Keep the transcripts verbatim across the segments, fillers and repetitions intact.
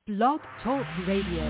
Blog Talk Radio.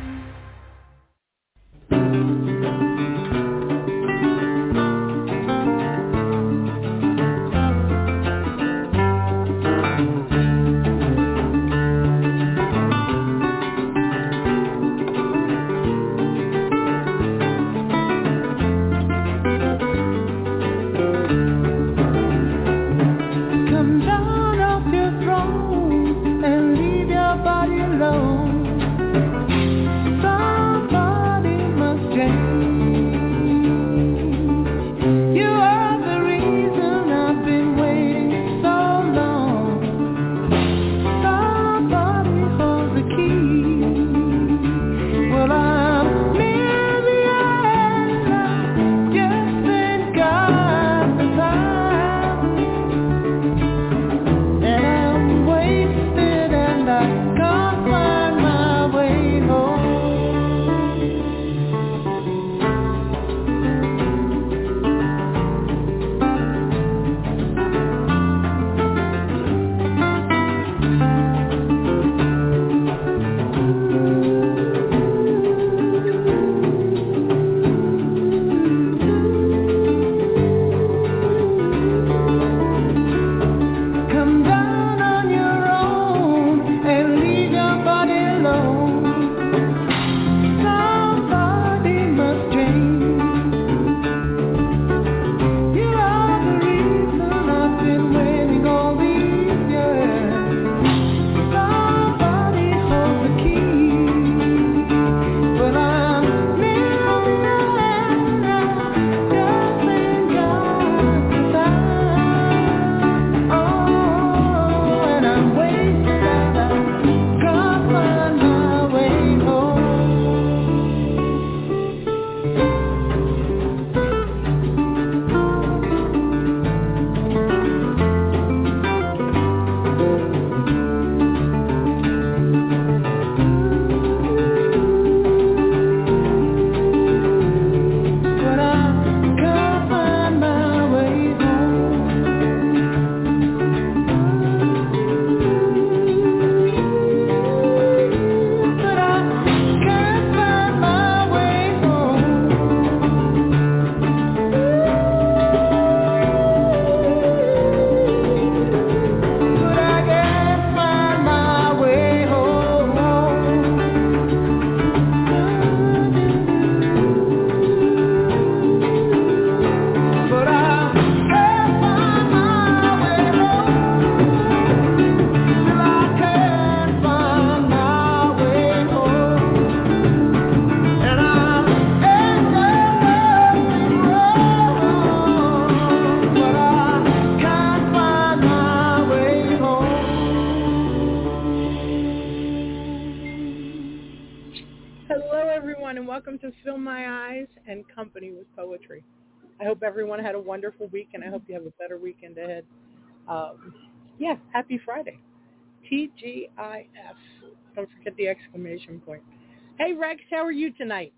Everyone had a wonderful week, and I hope you have a better weekend ahead. Um, yeah, happy Friday. T G I F. Don't forget the exclamation point. Hey, Rex, how are you tonight?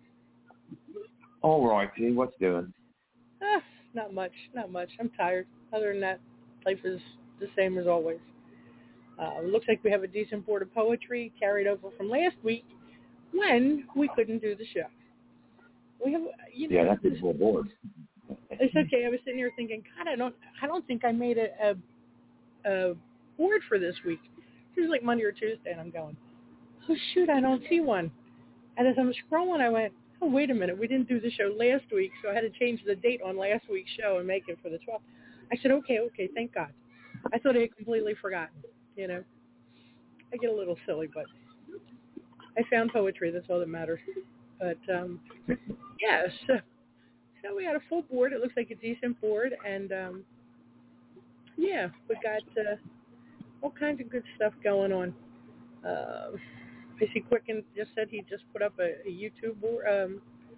All right, T. What's doing? Uh, not much, not much. I'm tired. Other than that, life is the same as always. Uh, looks like we have a decent board of poetry carried over from last week when we couldn't do the show. We have, you know, yeah, that's a full board. It's okay. I was sitting here thinking, God, I don't, I don't think I made a, a, a board for this week. It was like Monday or Tuesday, and I'm going, oh shoot, I don't see one. And as I'm scrolling, I went, oh wait a minute, we didn't do the show last week, so I had to change the date on last week's show and make it for the twelfth. I said, okay, okay, thank God. I thought I had completely forgotten. You know, I get a little silly, but I found poetry. That's all that matters. But um, yeah, so. So we had a full board. It looks like a decent board, and um, yeah, we got uh, all kinds of good stuff going on. Uh, I see Quicken just said he just put up a, a YouTube board. Um,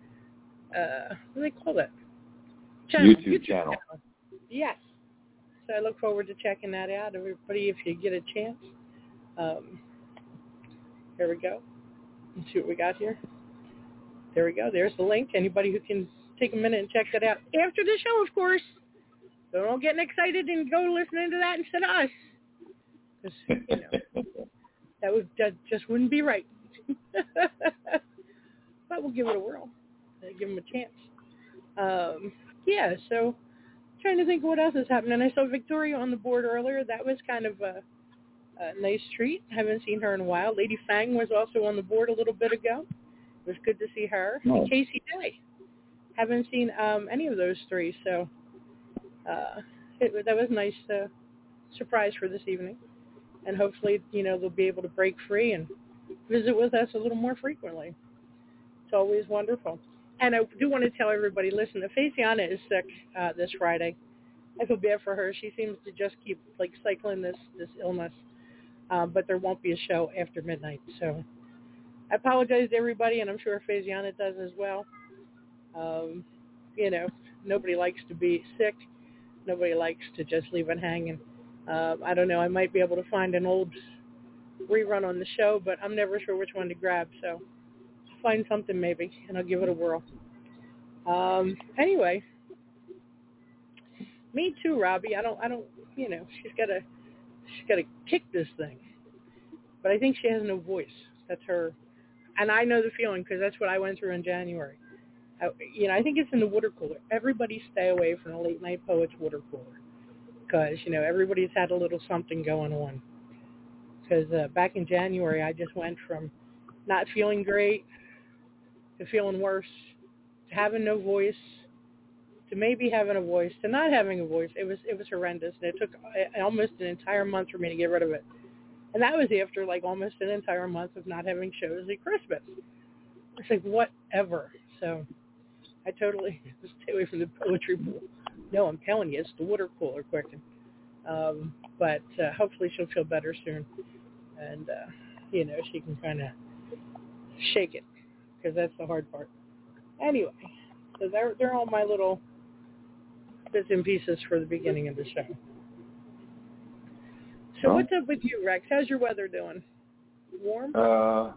uh, what do they call that? Channel. YouTube, YouTube channel. channel. Yes. So I look forward to checking that out. Everybody, if you get a chance. Um, here we go. Let's see what we got here. There we go. There's the link. Anybody who can take a minute and check that out after the show, of course. So don't get excited and go listening to that instead of us. 'Cause, you know, That would that just wouldn't be right. But we'll give it a whirl. Give them a chance. Um, yeah, so trying to think of what else is happening. I saw Victoria on the board earlier. That was kind of a, a nice treat. Haven't seen her in a while. Lady Fang was also on the board a little bit ago. It was good to see her. Oh. And Casey Day. Haven't seen um, any of those three, so uh, it, that was a nice uh, surprise for this evening. And hopefully, you know, they'll be able to break free and visit with us a little more frequently. It's always wonderful. And I do want to tell everybody, listen, Faciana is sick uh, this Friday. I feel bad for her. She seems to just keep, like, cycling this, this illness. Um, but there won't be a show after midnight. So I apologize to everybody, and I'm sure Faciana does as well. Um, you know, nobody likes to be sick. Nobody likes to just leave it hanging. Uh, I don't know. I might be able to find an old rerun on the show, but I'm never sure which one to grab. So I'll find something maybe, and I'll give it a whirl. Um, anyway, me too, Robbie. I don't. I don't. You know, she's got to. She's got to kick this thing. But I think she has no voice. That's her. And I know the feeling because that's what I went through in January. I, you know, I think it's in the water cooler. Everybody stay away from the Late Night Poets water cooler because, you know, everybody's had a little something going on. Because uh, back in January, I just went from not feeling great to feeling worse to having no voice to maybe having a voice to not having a voice. It was it was horrendous. And it took almost an entire month for me to get rid of it. And that was after, like, almost an entire month of not having shows at Christmas. It's like, whatever. So I totally stay away from the poetry pool. No, I'm telling you, it's the water cooler quicken. Um, but uh, hopefully she'll feel better soon. And, uh, you know, she can kind of shake it because that's the hard part. Anyway, so they're, they're all my little bits and pieces for the beginning of the show. So Well, what's up with you, Rex? How's your weather doing? Warm? Uh,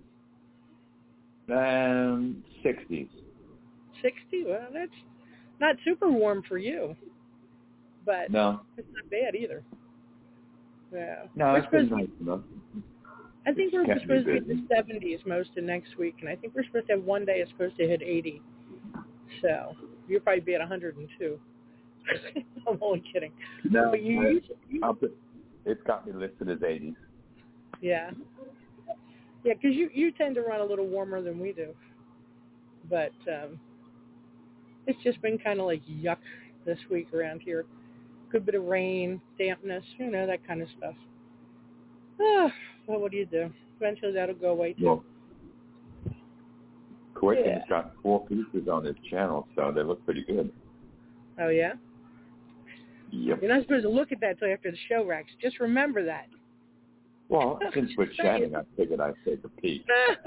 and sixties. sixty? Well, that's not super warm for you, but No. it's not bad either. Yeah. No, We're it's been supposed to nice be, enough. I think we're Kept me supposed to be in busy. the seventies most of next week, and I think we're supposed to have one day it's supposed to hit eighty. So you'll probably be at one hundred two. I'm only kidding. No, But you, I, you, you I'll put, it's got me listed as eighties. yeah. Yeah, because you, you tend to run a little warmer than we do. But um, it's just been kind of like yuck this week around here. Good bit of rain, dampness, you know, that kind of stuff. Ah, well, what do you do? Eventually that'll go away too. Well, Quicken's Yeah. got four pieces on his channel, so they look pretty good. Oh, yeah? Yep. You're not supposed to look at that till after the show, Rex. Just remember that. Well, since we're Just saying. chatting, I figured I'd take a peek.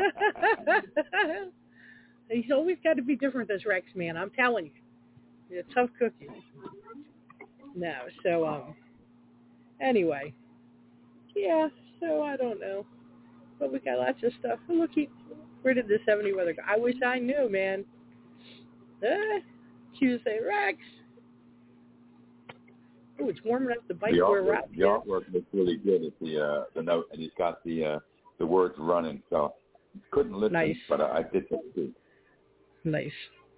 He's always got to be different, this Rex man. I'm telling you. He's a tough cookie. No, so, um, anyway. Yeah, so I don't know. But we got lots of stuff. Oh, look, he, where did the seventy weather go? I wish I knew, man. Uh, she would say, Rex. Oh, it's warm enough to bite The where artwork, Rob the artwork looks really good at the uh, the note, and he's got the uh, the words running. So couldn't listen, Nice. but I, I did take a peek. Nice.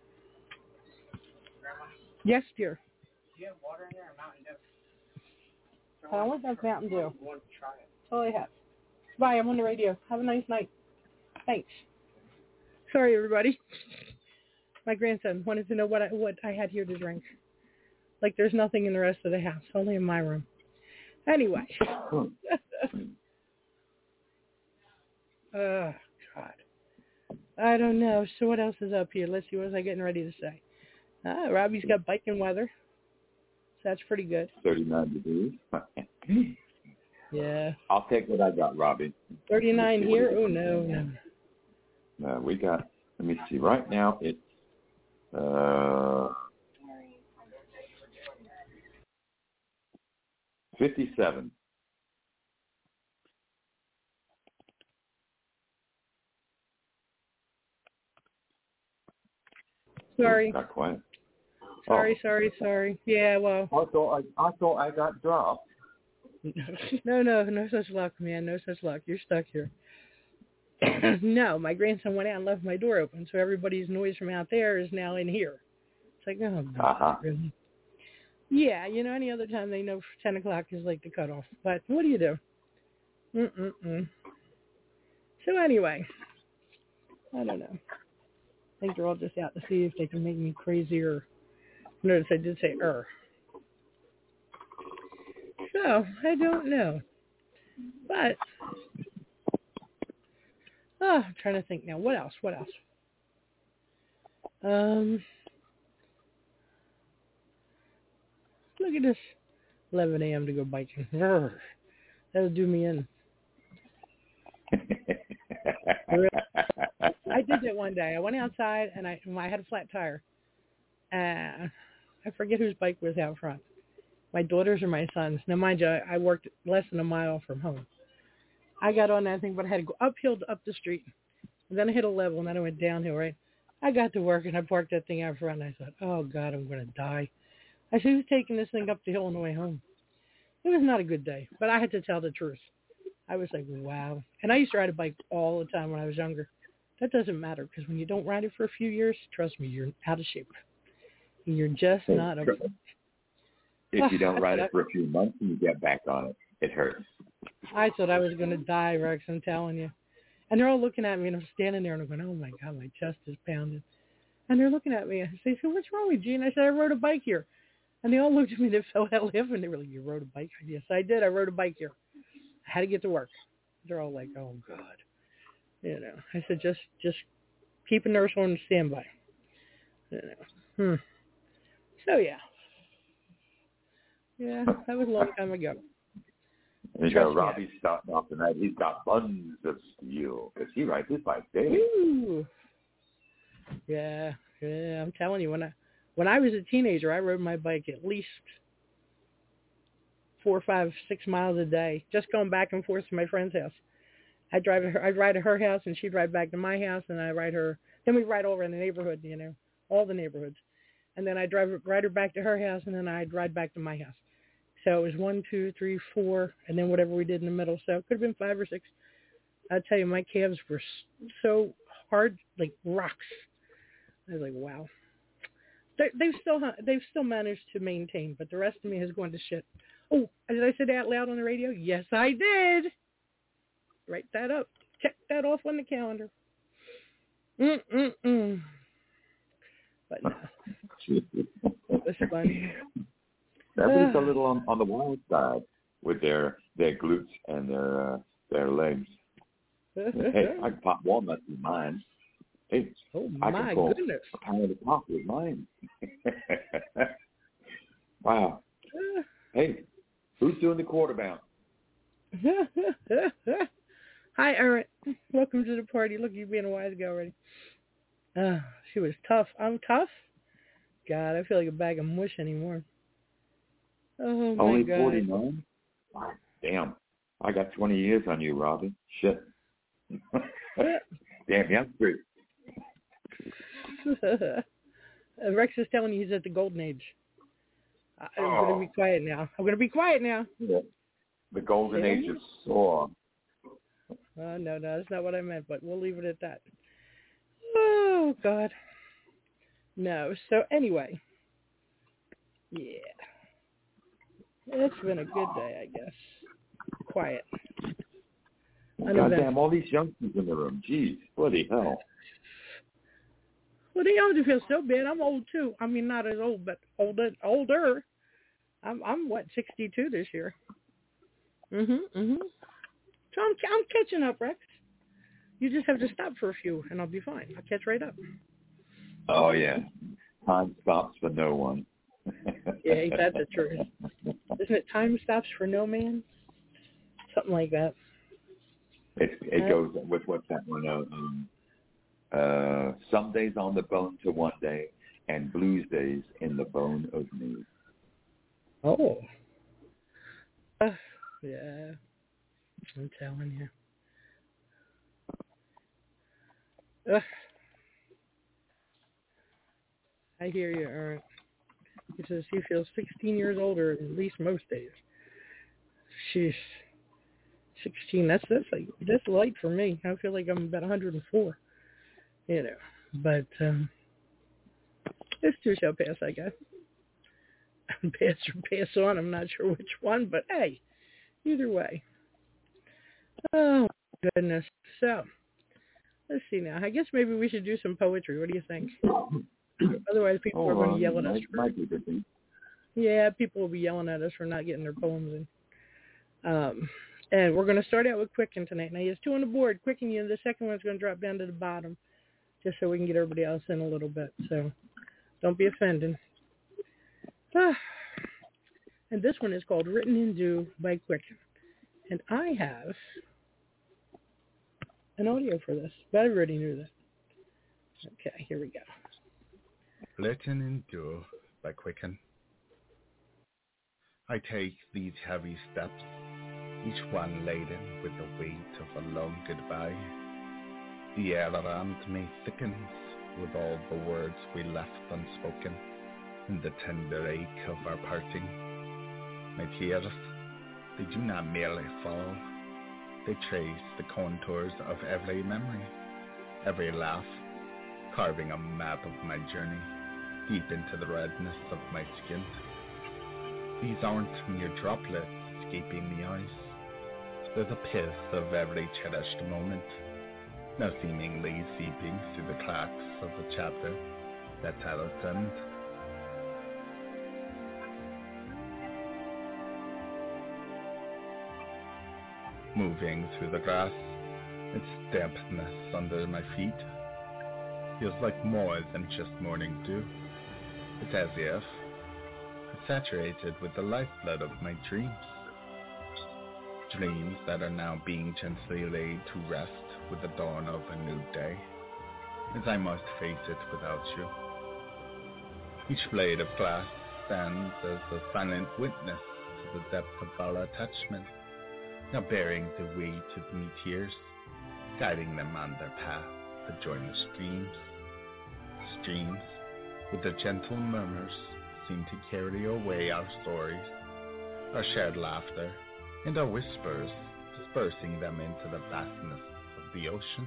Yes, dear. Do you have water in there or Mountain Dew? I always have Mountain Dew. That's all I have. Bye, I'm on the radio. Have a nice night. Thanks. Sorry, everybody. My grandson wanted to know what I, what I had here to drink. Like there's nothing in the rest of the house, only in my room. Anyway. Oh, God. I don't know. So what else is up here? Let's see. What was I getting ready to say? Ah, Robbie's got biking weather. So that's pretty good. thirty-nine degrees. Yeah. I'll take what I got, Robbie. thirty-nine here? Oh, no, no. Uh, we got, let me see, right now it's uh, fifty-seven. Sorry. Got quiet. Sorry, Oh. sorry, sorry. Yeah, well. I thought I, I thought I got dropped. No, no, no such luck, man. No such luck. You're stuck here. No, my grandson went out and left my door open, so everybody's noise from out there is now in here. It's like, oh, Uh-huh. really? Yeah, you know, any other time they know ten o'clock is like the cutoff. But what do you do? Mm-mm-mm. So anyway, I don't know. I think they're all just out to see if they can make me crazier. Notice I did say er. So, I don't know. But, oh, I'm trying to think now. What else? What else? Um, look at this. eleven a.m. to go biking. Urgh. That'll do me in. I did that one day. I went outside and I, I had a flat tire. Uh, I forget whose bike was out front. My daughter's or my son's. Now, mind you, I worked less than a mile from home. I got on that thing, but I had to go uphill to up the street. And then I hit a level, and then I went downhill, right? I got to work, and I parked that thing out front, and I thought, oh, God, I'm going to die. I said, who's taking this thing up the hill on the way home? It was not a good day, but I had to tell the truth. I was like, wow. And I used to ride a bike all the time when I was younger. That doesn't matter, because when you don't ride it for a few years, trust me, you're out of shape. You're just not up. If you don't ride it for a few months and you get back on it, it hurts. I thought I was going to die, Rex, I'm telling you. And they're all looking at me, and I'm standing there, and I'm going, oh, my God, my chest is pounding. And they're looking at me, and they said, what's wrong with you? And I said, I rode a bike here. And they all looked at me, and they fell out laughing. They were like, you rode a bike? Yes, I did. I rode a bike here. I had to get to work. They're all like, oh, God. You know, I said, just just keep a nurse on standby. You know. Hmm. So, yeah. Yeah, that was a long time ago. And you know, Robbie's starting off tonight. He's got buns of steel because he rides his bike daily. Ooh. Yeah, yeah. I'm telling you, when I when I was a teenager, I rode my bike at least four, five, six miles a day, just going back and forth to my friend's house. I'd drive to her, I'd ride to her house, and she'd ride back to my house, and I'd ride her. Then we'd ride over in the neighborhood, you know, all the neighborhoods, and then I'd drive ride her back to her house, and then I'd ride back to my house. So it was one, two, three, four, and then whatever we did in the middle. So it could have been five or six. I tell you, my calves were so hard, like rocks. I was like, wow. They, they've still they've still managed to maintain, but the rest of me has gone to shit. Oh, did I say that out loud on the radio? Yes, I did. Write that up. Check that off on the calendar. Mm mm mm. But no, it was fun. Everybody's a little on, on the wild side with their their glutes and their uh, their legs. Hey, I can pop walnuts with mine. Hey, oh I my can pull goodness! a pound of pop with mine. Wow. Hey, who's doing the quarter bounce? Hi, Erin. Welcome to the party. Look, you being a wise guy already. Uh, she was tough. I'm tough? God, I feel like a bag of mush anymore. Oh, my Only God. forty-nine? Wow, damn. I got twenty years on you, Robin. Shit. Damn, yeah, great. Rex is telling you he's at the golden age. I'm oh. going to be quiet now. I'm going to be quiet now. Yeah. The golden yeah. age of sore. Uh, no, no, that's not what I meant, but we'll leave it at that. Oh, God. No, so anyway. Yeah. It's been a good day, I guess. Quiet. Goddamn, all these youngsters in the room. Jeez, bloody hell. Well, they don't feel so bad. I'm old, too. I mean, not as old, but older. older. I'm, I'm what, sixty-two this year. Mm-hmm, mm-hmm. So I'm, I'm catching up, Rex. You just have to stop for a few, and I'll be fine. I'll catch right up. Oh, yeah. Time stops for no one. Yeah, ain't that the truth? Isn't it time stops for no man? Something like that. It, it goes with what's that one? Um, uh, some days on the bone to one day, and blues days in the bone of me. Oh. Uh, yeah. I'm telling you. Ugh. I hear you, Aaron. He says he feels sixteen years older at least most days. she's sixteen. That's that's like that's light for me. I feel like I'm about one hundred four. You know, but um, this too shall pass, I guess. Pass or pass on. I'm not sure which one, but hey, either way. Oh goodness. So let's see now. I guess maybe we should do some poetry. What do you think? Otherwise, people oh, are going to uh, yell at us. might, For, might be good thing. yeah, people will be yelling at us for not getting their poems in. Um, and we're going to start out with Quicken tonight. Now, he has two on the board. Quicken, you. The second one's going to drop down to the bottom, just so we can get everybody else in a little bit. So don't be offended. Ah. And this one is called Written in Dew by Quicken. And I have an audio for this, but I already knew that. Okay, here we go. Written in Dew by Quicken. I take these heavy steps, each one laden with the weight of a long goodbye. The air around me thickens with all the words we left unspoken in the tender ache of our parting. My tears, they do not merely fall, they trace the contours of every memory, every laugh, carving a map of my journey deep into the redness of my skin. These aren't mere droplets escaping the eyes, they're the pith of every cherished moment, now seemingly seeping through the cracks of the chapter that's at its end. Moving through the grass, its dampness under my feet feels like more than just morning dew. It's as if it's saturated with the lifeblood of my dreams. Dreams that are now being gently laid to rest with the dawn of a new day, as I must face it without you. Each blade of glass stands as a silent witness to the depth of our attachment, now bearing the weight of me tears, guiding them on their path to join the streams. Streams, with their gentle murmurs, seem to carry away our stories, our shared laughter, and our whispers, dispersing them into the vastness of the ocean.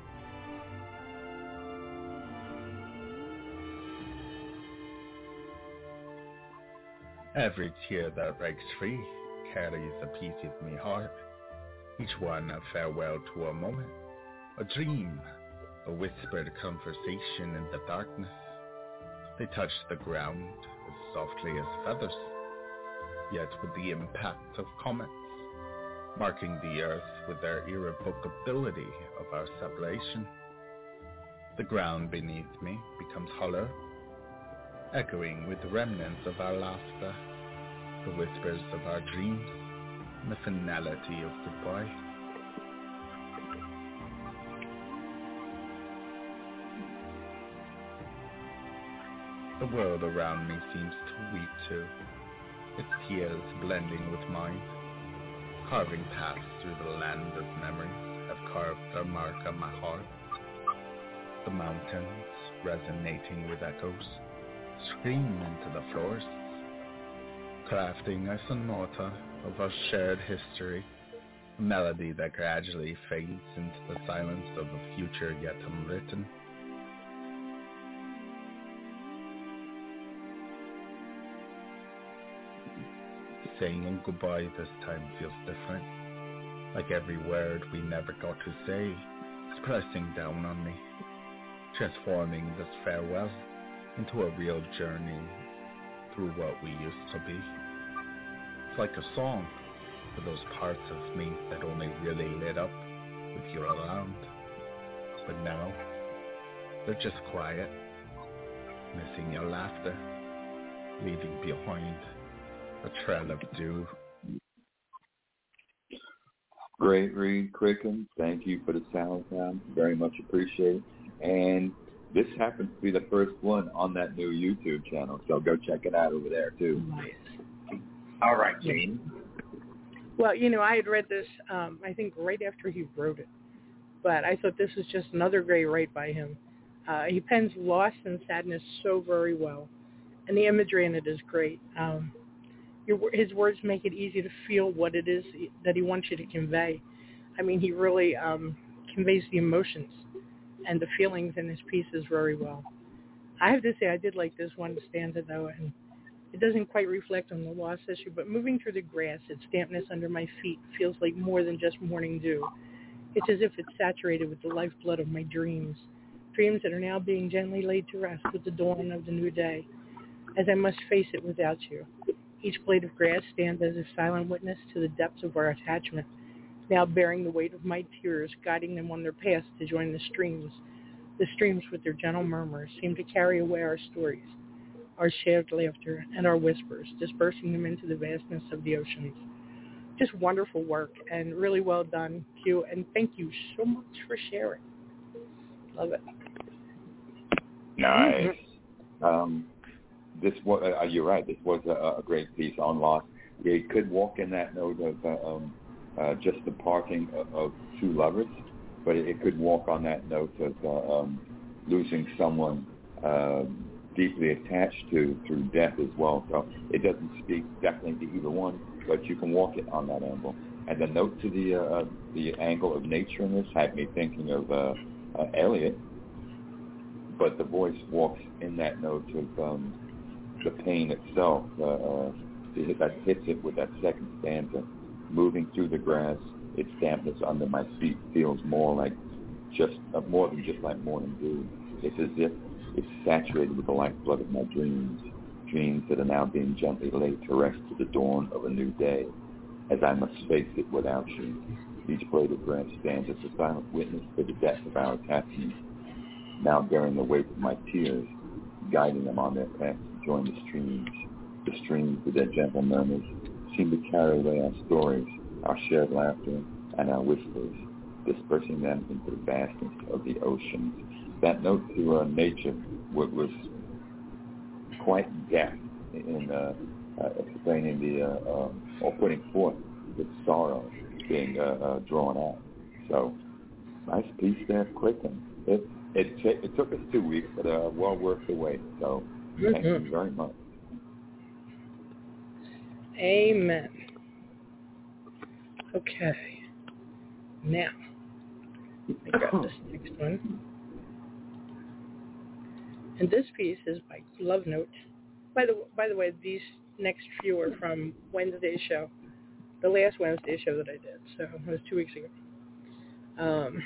Every tear that breaks free carries a piece of me heart, each one a farewell to a moment, a dream, a whispered conversation in the darkness. They touch the ground as softly as feathers, yet with the impact of comets, marking the earth with their irrevocability of our separation. The ground beneath me becomes hollow, echoing with the remnants of our laughter, the whispers of our dreams, and the finality of goodbye. The world around me seems to weep too, its tears blending with mine, carving paths through the land of memories have carved their mark on my heart. The mountains, resonating with echoes, scream into the forests, crafting a sonata of our shared history, a melody that gradually fades into the silence of a future yet unwritten. Saying goodbye this time feels different, like every word we never got to say is pressing down on me, transforming this farewell into a real journey through what we used to be. It's like a song for those parts of me that only really lit up with you around, but now they're just quiet, missing your laughter, leaving behind a trail of dew. Great read, Quicken. Thank you for the sound sound. Very much appreciated. And this happens to be the first one on that new YouTube channel, so go check it out over there too. Nice. All right, Gene. Well, you know, I had read this, um, I think, right after he wrote it, but I thought this was just another great write by him. Uh, he pens loss and sadness so very well, and the imagery in it is great. Um, your, his words make it easy to feel what it is that he wants you to convey. I mean, he really um, conveys the emotions and the feelings in his pieces very well. I have to say, I did like this one stanza, though, and it doesn't quite reflect on the loss issue, but moving through the grass, its dampness under my feet feels like more than just morning dew. It's as if it's saturated with the lifeblood of my dreams, dreams that are now being gently laid to rest with the dawn of the new day, as I must face it without you. Each blade of grass stands as a silent witness to the depths of our attachment, now bearing the weight of my tears, guiding them on their path to join the streams. The streams with their gentle murmurs seem to carry away our stories, our shared laughter, and our whispers, dispersing them into the vastness of the oceans. Just wonderful work, and really well done, Q, and thank you so much for sharing. Love it. Nice. Um, this was, uh, you're right, this was a, a great piece on loss. It could walk in that note of uh, um, uh, just the parting of, of two lovers, but it, it could walk on that note of uh, um, losing someone uh, deeply attached to through death as well. So it doesn't speak definitely to either one, but you can walk it on that angle. And the note to the uh, the angle of nature in this had me thinking of uh, uh, Eliot, but the voice walks in that note of um, the pain itself. Uh, uh, that hits it with that second stanza. Moving through the grass, its dampness under my feet feels more like just uh, more than just like morning dew. It's as if it's saturated with the lifeblood of my dreams, dreams that are now being gently laid to rest to the dawn of a new day, as I must face it without you. Each blade of grass stands as a silent witness to the depth of our attachment, now bearing the weight of my tears, guiding them on their path to join the streams. The streams with their gentle murmurs seem to carry away our stories, our shared laughter, and our whispers, dispersing them into the vastness of the oceans. That note to uh, nature was quite deft in uh, uh, explaining the, uh, uh, or putting forth the sorrow being uh, uh, drawn out. So, nice piece there, quick. And it, it, t- it took us two weeks, but uh, well worth the wait. So, mm-hmm. Thank you very much. Amen. Okay. Now, I got this next one. And this piece is by Love Note. By the by the way, these next few are from Wednesday's show, the last Wednesday show that I did. So it was two weeks ago. Um,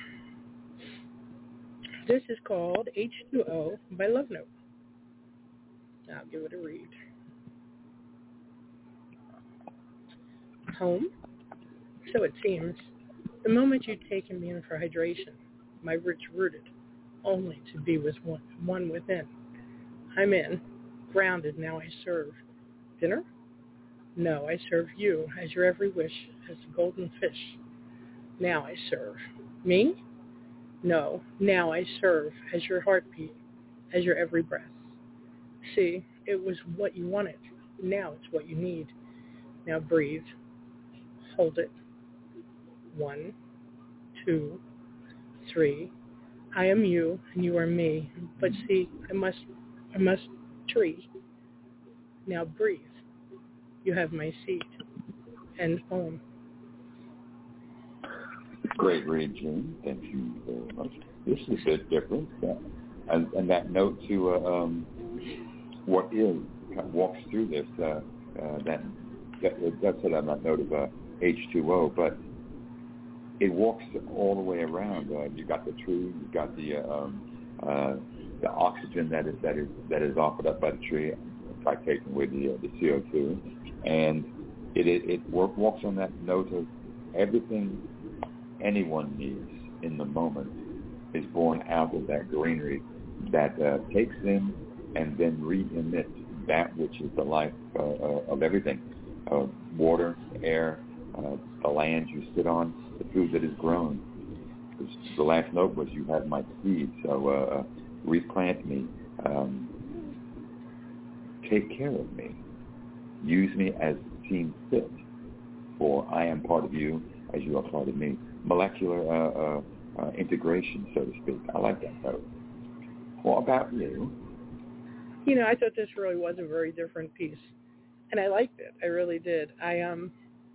this is called H two O by Love Note. I'll give it a read. Home. So it seems, the moment you'd taken me in for hydration, my roots rooted, only to be with one, one within. I'm in, grounded, now I serve. Dinner? No, I serve you, as your every wish, as the golden fish. Now I serve. Me? No, now I serve, as your heartbeat, as your every breath. See, it was what you wanted. Now it's what you need. Now breathe. Hold it. One, two, three. I am you, and you are me. But see, I must, I must tree. Now breathe. You have my seed. And home. Great read, June. Thank you very much. This is a bit different. Uh, and, and that note to uh, um, what is kind of walks through this. Uh, uh, that that that's it on that note of uh, H two O, but it walks all the way around. Uh, you got the tree, you got the uh, um, uh, the oxygen that is that is that is offered up by the tree by taking away the uh, the C O two, and it it, it work, walks on that note of everything anyone needs in the moment is born out of that greenery that uh, takes in and then re-emits that which is the life uh, uh, of everything, uh, water, air, uh, the land you sit on, the food that is grown. The last note was, you have my seed, so uh, replant me, um, take care of me, use me as seems fit, for I am part of you as you are part of me. Molecular uh, uh, uh, integration, so to speak. I like that note. What about you? You know, I thought this really was a very different piece. and I liked it. I really did. I um,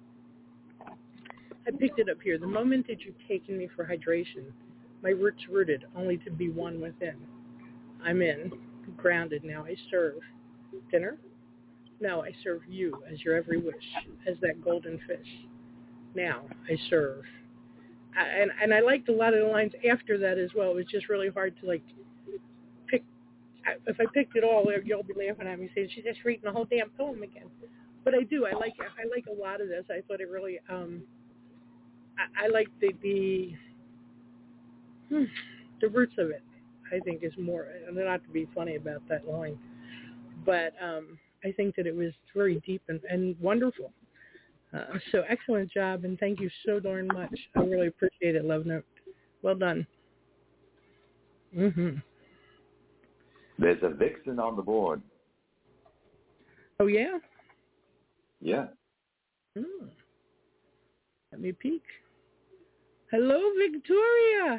I picked it up here. The moment that you've taken me for hydration, my roots rooted, only to be one within. I'm in, grounded. Now I serve. Dinner? No, I serve you as your every wish, as that golden fish. Now I serve. I, and and I liked a lot of the lines after that as well. It was just really hard to like pick. I, if I picked it all, you'll be laughing at me saying she's just reading the whole damn poem again. But I do. I like I like a lot of this. I thought it really. Um, I, I like the the hmm, the roots of it. I think is more. Not to be funny about that line, but um, I think that it was very deep and, and wonderful. Uh, so excellent job, and thank you so darn much. I really appreciate it, Love Note. Well done. Mm-hmm. There's a vixen on the board. Oh, yeah? Yeah. Hmm. Let me peek. Hello, Victoria.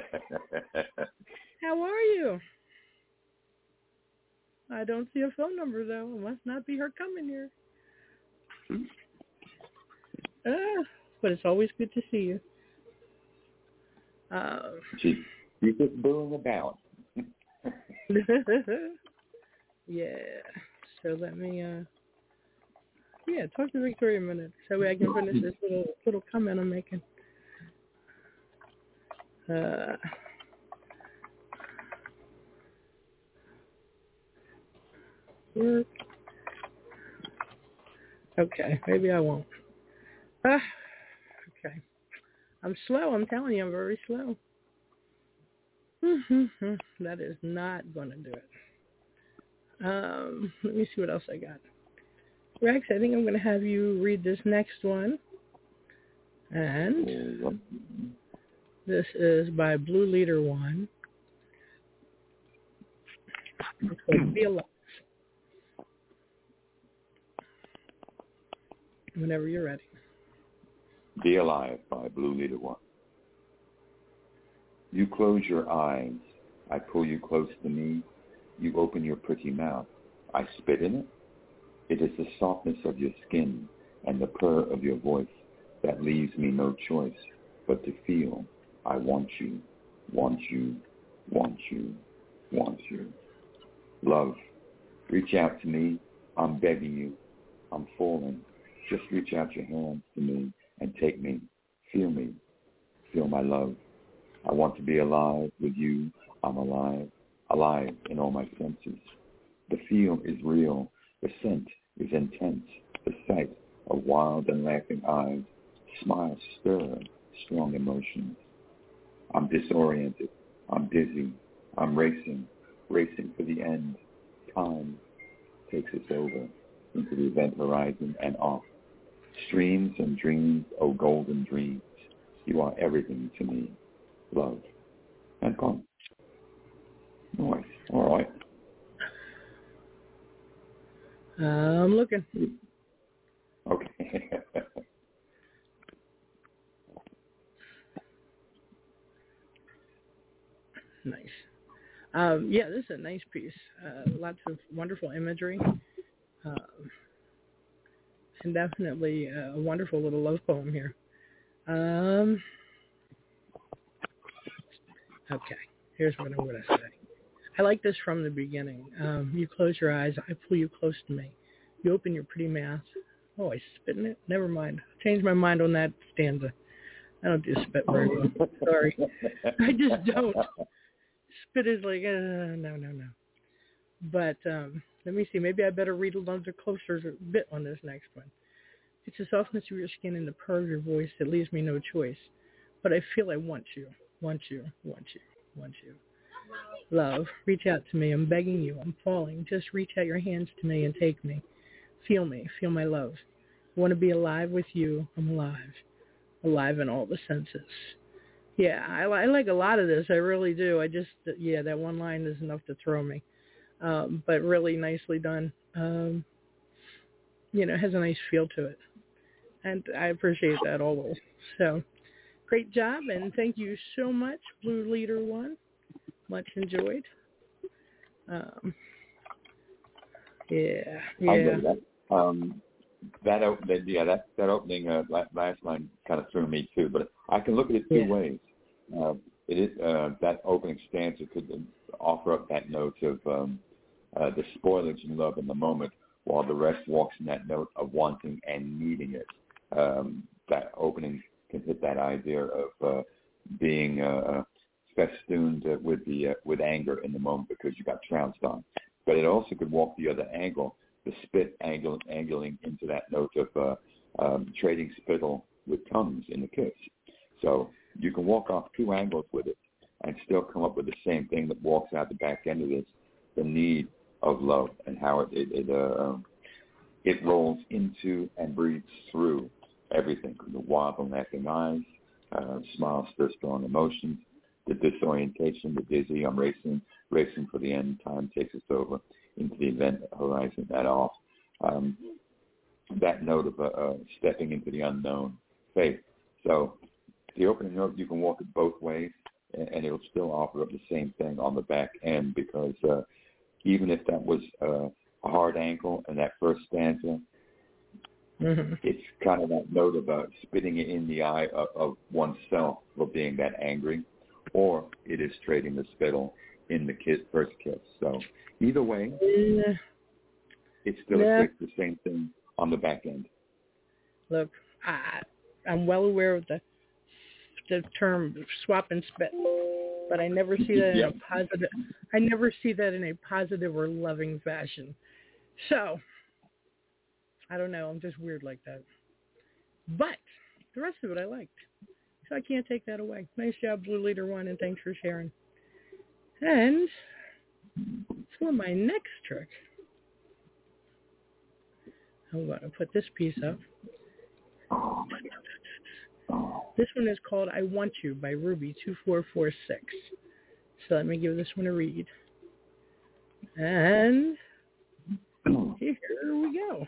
How are you? I don't see a phone number, though. It must not be her coming here. Uh, but it's always good to see you. Um, she, she's just booing about. Yeah. So let me, uh, yeah, talk to Victoria a minute so I can finish this little little comment I'm making. Uh, work. Okay, maybe I won't. Ah, okay. I'm slow. I'm telling you, I'm very slow. That is not going to do it. Um, let me see what else I got. Rex, I think I'm going to have you read this next one. And this is by Blue Leader One. It's called Be Alive. Whenever you're ready. Be Alive by Blue Leader One. You close your eyes. I pull you close to me. You open your pretty mouth. I spit in it. It is the softness of your skin and the purr of your voice that leaves me no choice but to feel I want you, want you, want you, want you. Love, reach out to me. I'm begging you. I'm falling. Just reach out your hands to me and take me. Feel me. Feel my love. I want to be alive with you. I'm alive. Alive in all my senses. The feel is real. The scent is intense. The sight of wild and laughing eyes. Smiles stir strong emotions. I'm disoriented. I'm dizzy. I'm racing. Racing for the end. Time takes us over into the event horizon and off. Streams and dreams, oh golden dreams. You are everything to me. Love. And gone. Nice. All right. Uh, I'm looking. Okay. Nice. Um, yeah, this is a nice piece. Uh, lots of wonderful imagery. Um, and definitely a wonderful little love poem here. Um, okay, here's what I'm going to say. I like this from the beginning. Um, you close your eyes, I pull you close to me. You open your pretty mouth. Oh, I spit in it? Never mind. I changed my mind on that stanza. I don't do spit very well. Sorry. I just don't. Spit is like, uh, no, no, no. But um, let me see. Maybe I better read a little closer a bit on this next one. It's the softness of your skin and the purr of your voice that leaves me no choice. But I feel I want you, want you, want you, want you. Love, reach out to me. I'm begging you. I'm falling. Just reach out your hands to me and take me. Feel me. Feel my love. I want to be alive with you. I'm alive. Alive in all the senses. Yeah, I, I like a lot of this. I really do. I just, yeah, that one line is enough to throw me. Um, but really nicely done. Um, you know, it has a nice feel to it. And I appreciate that always. So, great job, and thank you so much, Blue Leader One. Much enjoyed. Um, yeah, yeah. I'll go with that. Um, that, op- that yeah, that that opening uh, last line kind of threw me too. But I can look at it two Yeah. ways. Uh, it is uh, that opening stanza could offer up that note of um, uh, the spoilage and love in the moment, while the rest walks in that note of wanting and needing it. Um, that opening can hit that idea of uh, being uh, festooned uh, with the uh, with anger in the moment because you got trounced on. But it also could walk the other angle, the spit angle, angling into that note of uh, um, trading spittle with tongues in the kiss. So you can walk off two angles with it and still come up with the same thing that walks out the back end of this, the need of love and how it it, it, uh, um, it rolls into and breathes through everything, the wild and laughing eyes, uh, smiles, still strong emotions, the disorientation, the dizzy, I'm racing, racing for the end, time takes us over into the event horizon, that off. Um, that note of uh, uh, stepping into the unknown, faith. So the opening note, you can walk it both ways, and, and it'll still offer up the same thing on the back end, because uh, even if that was uh, a hard ankle in that first stanza, mm-hmm. it's kind of that note about spitting it in the eye of, of oneself for being that angry, or it is trading the spittle in the kiss, first kiss. So either way, yeah. it still yeah. affects the same thing on the back end. Look, I, I'm well aware of the the term swap and spit, but I never see that yeah. in a positive. I never see that in a positive or loving fashion. So I don't know. I'm just weird like that. But the rest of it I liked, so I can't take that away. Nice job, Blue Leader One, and thanks for sharing. And for my next trick, I'm going to put this piece up. This one is called I Want You by Ruby two four four six. So let me give this one a read. And here we go.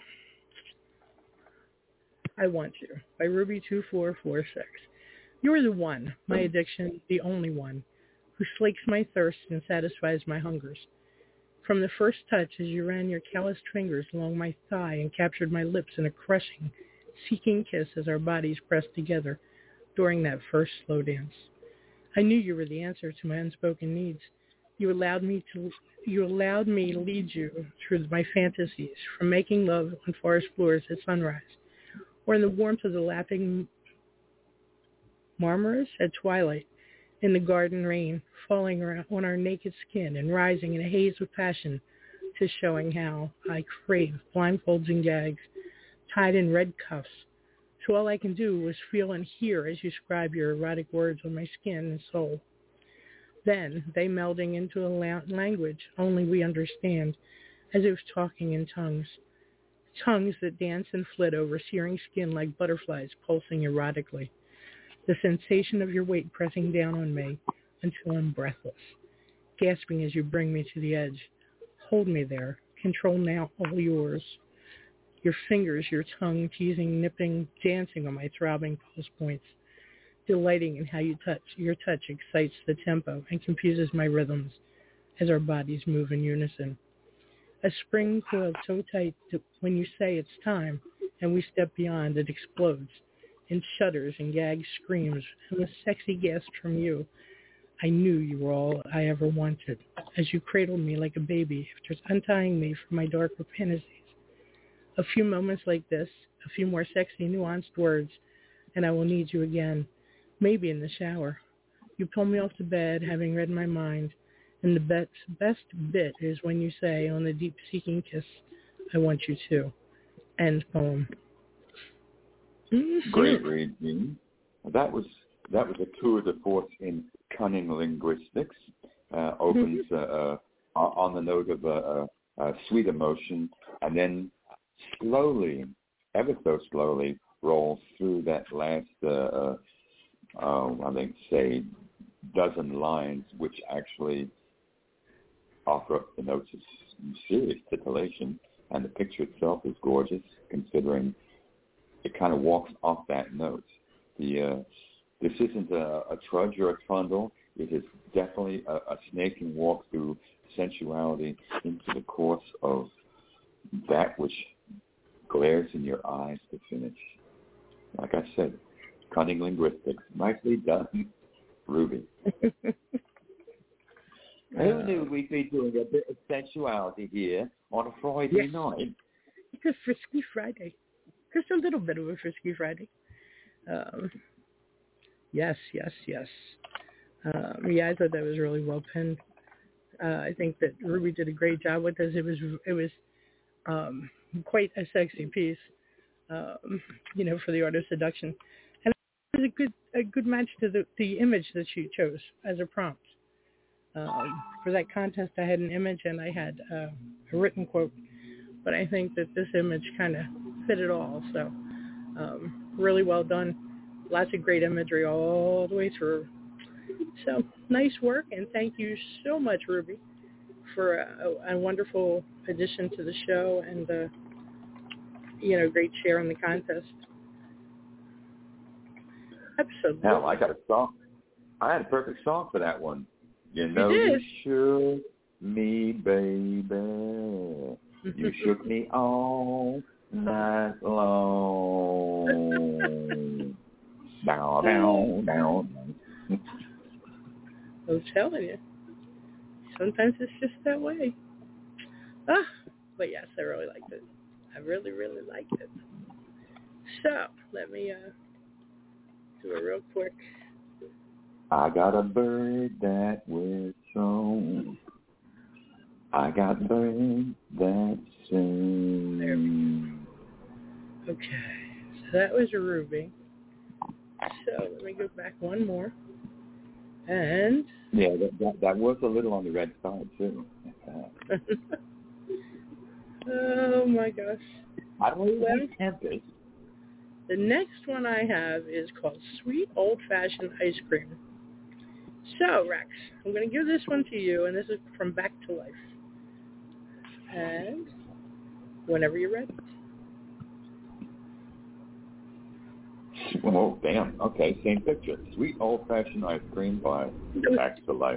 I Want You by Ruby two four four six. You're the one, my addiction, the only one, who slakes my thirst and satisfies my hungers. From the first touch as you ran your calloused fingers along my thigh and captured my lips in a crushing, seeking kiss as our bodies pressed together during that first slow dance. I knew you were the answer to my unspoken needs. You allowed me to you allowed me to lead you through my fantasies, from making love on forest floors at sunrise, or in the warmth of the lapping marmoras at twilight, in the garden rain, falling around on our naked skin and rising in a haze of passion to showing how I crave blindfolds and gags, tied in red cuffs. So all I can do was feel and hear as you scribe your erotic words on my skin and soul. Then, they melding into a la- language only we understand, as if talking in tongues. Tongues that dance and flit over searing skin like butterflies pulsing erotically. The sensation of your weight pressing down on me until I'm breathless, gasping as you bring me to the edge. Hold me there. Control now, all yours. Your fingers, your tongue, teasing, nipping, dancing on my throbbing pulse points, delighting in how you touch. Your touch excites the tempo and confuses my rhythms as our bodies move in unison. A spring coiled so tight that when you say it's time and we step beyond, it explodes in shudders and gag screams and a sexy gasp from you. I knew you were all I ever wanted as you cradled me like a baby after untying me from my darker fantasies. A few moments like this, a few more sexy, nuanced words, and I will need you again, maybe in the shower. You pull me off the bed, having read my mind, and the best, best bit is when you say, on the deep-seeking kiss, I want you to. End poem. Great read, Jean. That was that was a tour de force in cunning linguistics. Uh, opens uh, uh, on the note of a uh, uh, uh, sweet emotion, and then slowly, ever so slowly, rolls through that last, uh, uh, uh, I think, say, dozen lines, which actually offer up the notes of serious titillation, and the picture itself is gorgeous, considering it kind of walks off that note. The uh, this isn't a, a trudge or a trundle. It is definitely a, a snaking walk through sensuality into the course of that which glares in your eyes to finish. Like I said, cunning linguistics. Nicely done, Ruby. Who knew we'd be doing a bit of sensuality here on a Friday yes. night? It's a Frisky Friday. Just a little bit of a Frisky Friday. Um, yes, yes, yes. Um, yeah, I thought that was really well penned. Uh, I think that Ruby did a great job with this. It was it was um, quite a sexy piece, um, you know, for the art of seduction, and it was a good a good match to the the image that she chose as a prompt. Um, for that contest, I had an image and I had uh, a written quote, but I think that this image kind of fit it all. So um, really well done. Lots of great imagery all the way through. So nice work, and thank you so much, Ruby, for a, a wonderful addition to the show and uh, you know, great share in the contest. Episode. Hell, I got a song. I had a perfect song for that one. You know you, you shook me, baby. You shook me all night long. Down, down, down. I'm telling you. Sometimes it's just that way. Ah, but yes, I really liked it. I really, really liked it. So, let me uh, do it real quick. I got a bird that will song. I got birds that sing. Okay, so that was Ruby. So, let me go back one more. And yeah, that, that, that was a little on the red side too. oh my gosh! I don't know well, Tempest. The next one I have is called Sweet Old Fashioned Ice Cream. So Rex, I'm going to give this one to you, and this is from Back to Life. And whenever you're ready. Oh, damn. Okay, same picture. Sweet old-fashioned ice cream by Back to Life.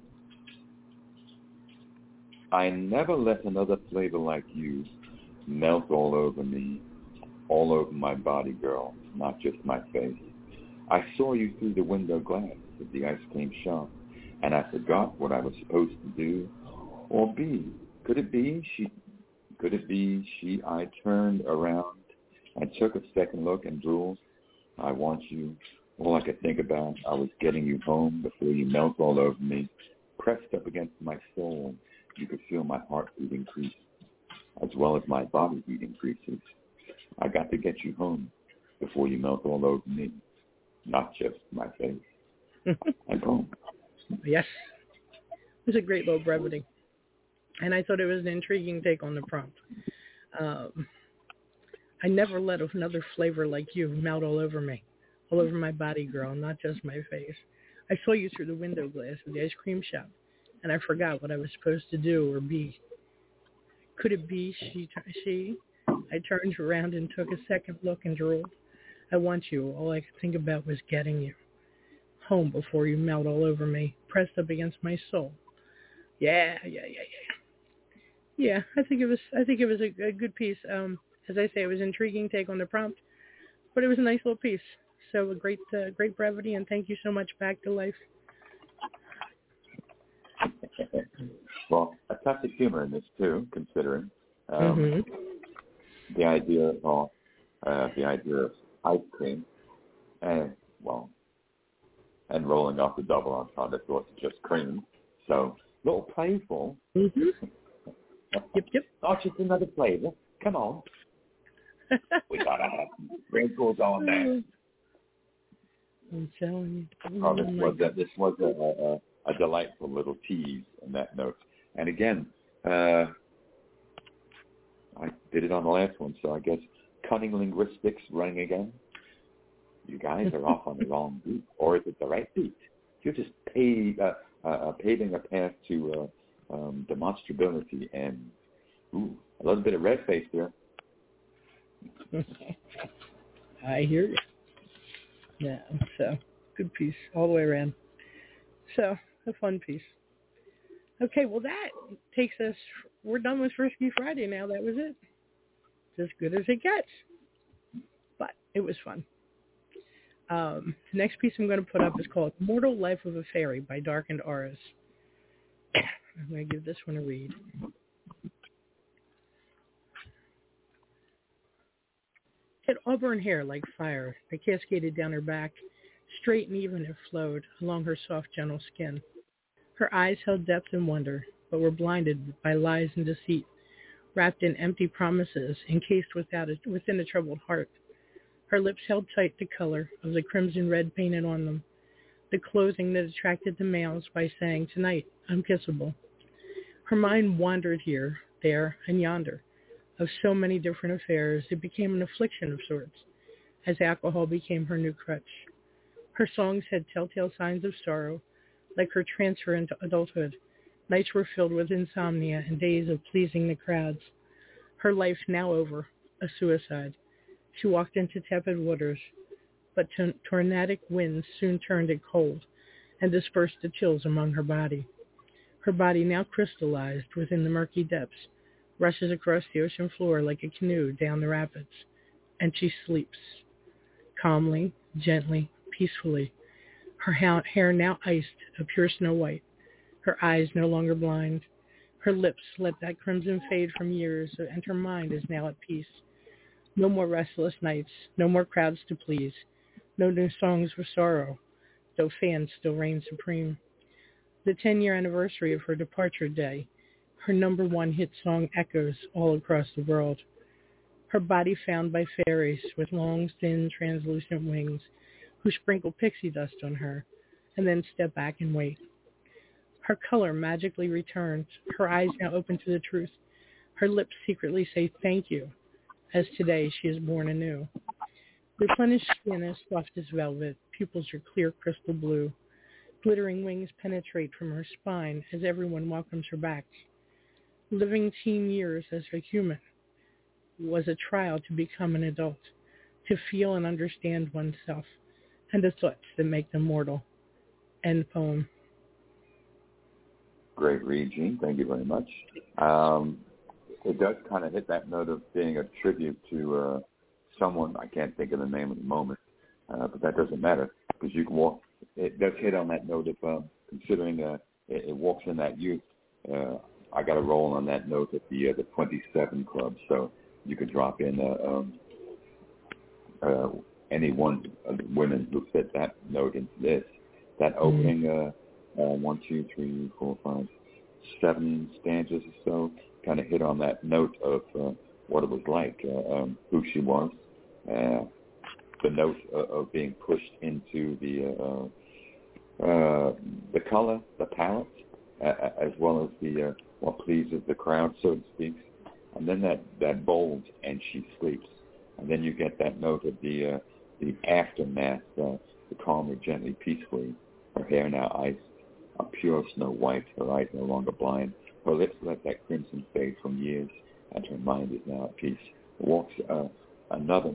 I never let another flavor like you melt all over me, all over my body, girl, not just my face. I saw you through the window glass of the ice cream shop, and I forgot what I was supposed to do or be. Could it be she? Could it be she? I turned around and took a second look and drooled. I want you. All I could think about, I was getting you home before you melt all over me. Pressed up against my soul, you could feel my heartbeat increase, as well as my body beat increases. I got to get you home before you melt all over me, not just my face. And boom. Yes. It was a great little brevity. And I thought it was an intriguing take on the prompt. Um, I never let another flavor like you melt all over me, all over my body, girl, not just my face. I saw you through the window glass of the ice cream shop, and I forgot what I was supposed to do or be. Could it be she? She? I turned around and took a second look and drooled. I want you. All I could think about was getting you home before you melt all over me, pressed up against my soul. Yeah, yeah, yeah, yeah. Yeah, I think it was. I think it was a, a good piece. Um, as I say, it was an intriguing take on the prompt, but it was a nice little piece. So a great, uh, great brevity, and thank you so much. Back to Life. Well, a touch of humor in this too, considering um, mm-hmm. the idea of uh, the idea of ice cream, and well, and rolling off the double entendre thought it's just cream. So a little playful. Mm-hmm. Yep, yep. Not just another flavor. Come on. We gotta have some sprinkles on there. I'm telling you. Oh, this was a, this was a, a, a delightful little tease in that note. And again, uh, I did it on the last one, so I guess cunning linguistics running again. You guys are off on the wrong beat, or is it the right beat? You're just pay, uh, uh, paving a path to uh, um, demonstrability and ooh, a little bit of red face there. I hear you. Yeah, so good piece all the way around. So a fun piece. Okay, well that takes us. We're done with Frisky Friday now. That was it. as good as it gets. But it was fun. Um, the next piece I'm going to put up is called Mortal Life of a Fairy by Darkened Auras. I'm going to give this one a read. She had auburn hair like fire that cascaded down her back. Straight and even it flowed along her soft, gentle skin. Her eyes held depth and wonder, but were blinded by lies and deceit, wrapped in empty promises, encased without a, within a troubled heart. Her lips held tight the color of the crimson red painted on them, the clothing that attracted the males by saying, "Tonight, I'm kissable." Her mind wandered here, there, and yonder, of so many different affairs, it became an affliction of sorts, as alcohol became her new crutch. Her songs had telltale signs of sorrow, like her transfer into adulthood. Nights were filled with insomnia and days of pleasing the crowds. Her life now over, a suicide. She walked into tepid waters, but t- tornadic winds soon turned it cold and dispersed the chills among her body. Her body, now crystallized within the murky depths, rushes across the ocean floor like a canoe down the rapids, and she sleeps, calmly, gently, peacefully, her ha- hair now iced, a pure snow white, her eyes no longer blind, her lips let that crimson fade from years, and her mind is now at peace. No more restless nights, no more crowds to please, no new songs for sorrow, though fans still reign supreme. The ten-year anniversary of her departure day, her number one hit song echoes all across the world. Her body found by fairies with long, thin, translucent wings, who sprinkle pixie dust on her, and then step back and wait. Her color magically returns, her eyes now open to the truth. Her lips secretly say thank you, as today she is born anew. Replenished skin is soft as velvet, pupils are clear crystal blue. Glittering wings penetrate from her spine as everyone welcomes her back. Living teen years as a human was a trial to become an adult, to feel and understand oneself, and the thoughts that make them mortal. End poem. Great read, Gene. Thank you very much. Um, it does kind of hit that note of being a tribute to uh, someone. I can't think of the name at the moment, uh, but that doesn't matter because you can walk. It does hit on that note of um, considering uh, it, it walks in that youth. Uh, I got a roll on that note at the uh, the twenty-seven Club, so you could drop in uh, um, uh, any one of the women who fit that note into this. That opening, uh, uh, one, two, three, four, five, seven stanzas or so, kind of hit on that note of uh, what it was like, uh, um, who she was, uh, the note uh, of being pushed into the uh, uh, the color, the palette, uh, as well as the uh, what pleases the crowd, so to speak, and then that that bold and she sleeps, and then you get that note of the uh, the aftermath, uh, the calmer, gently, peacefully. Her hair now iced, a pure snow white, her eyes no longer blind. Her lips let that crimson fade from years, and her mind is now at peace. Walks uh, another,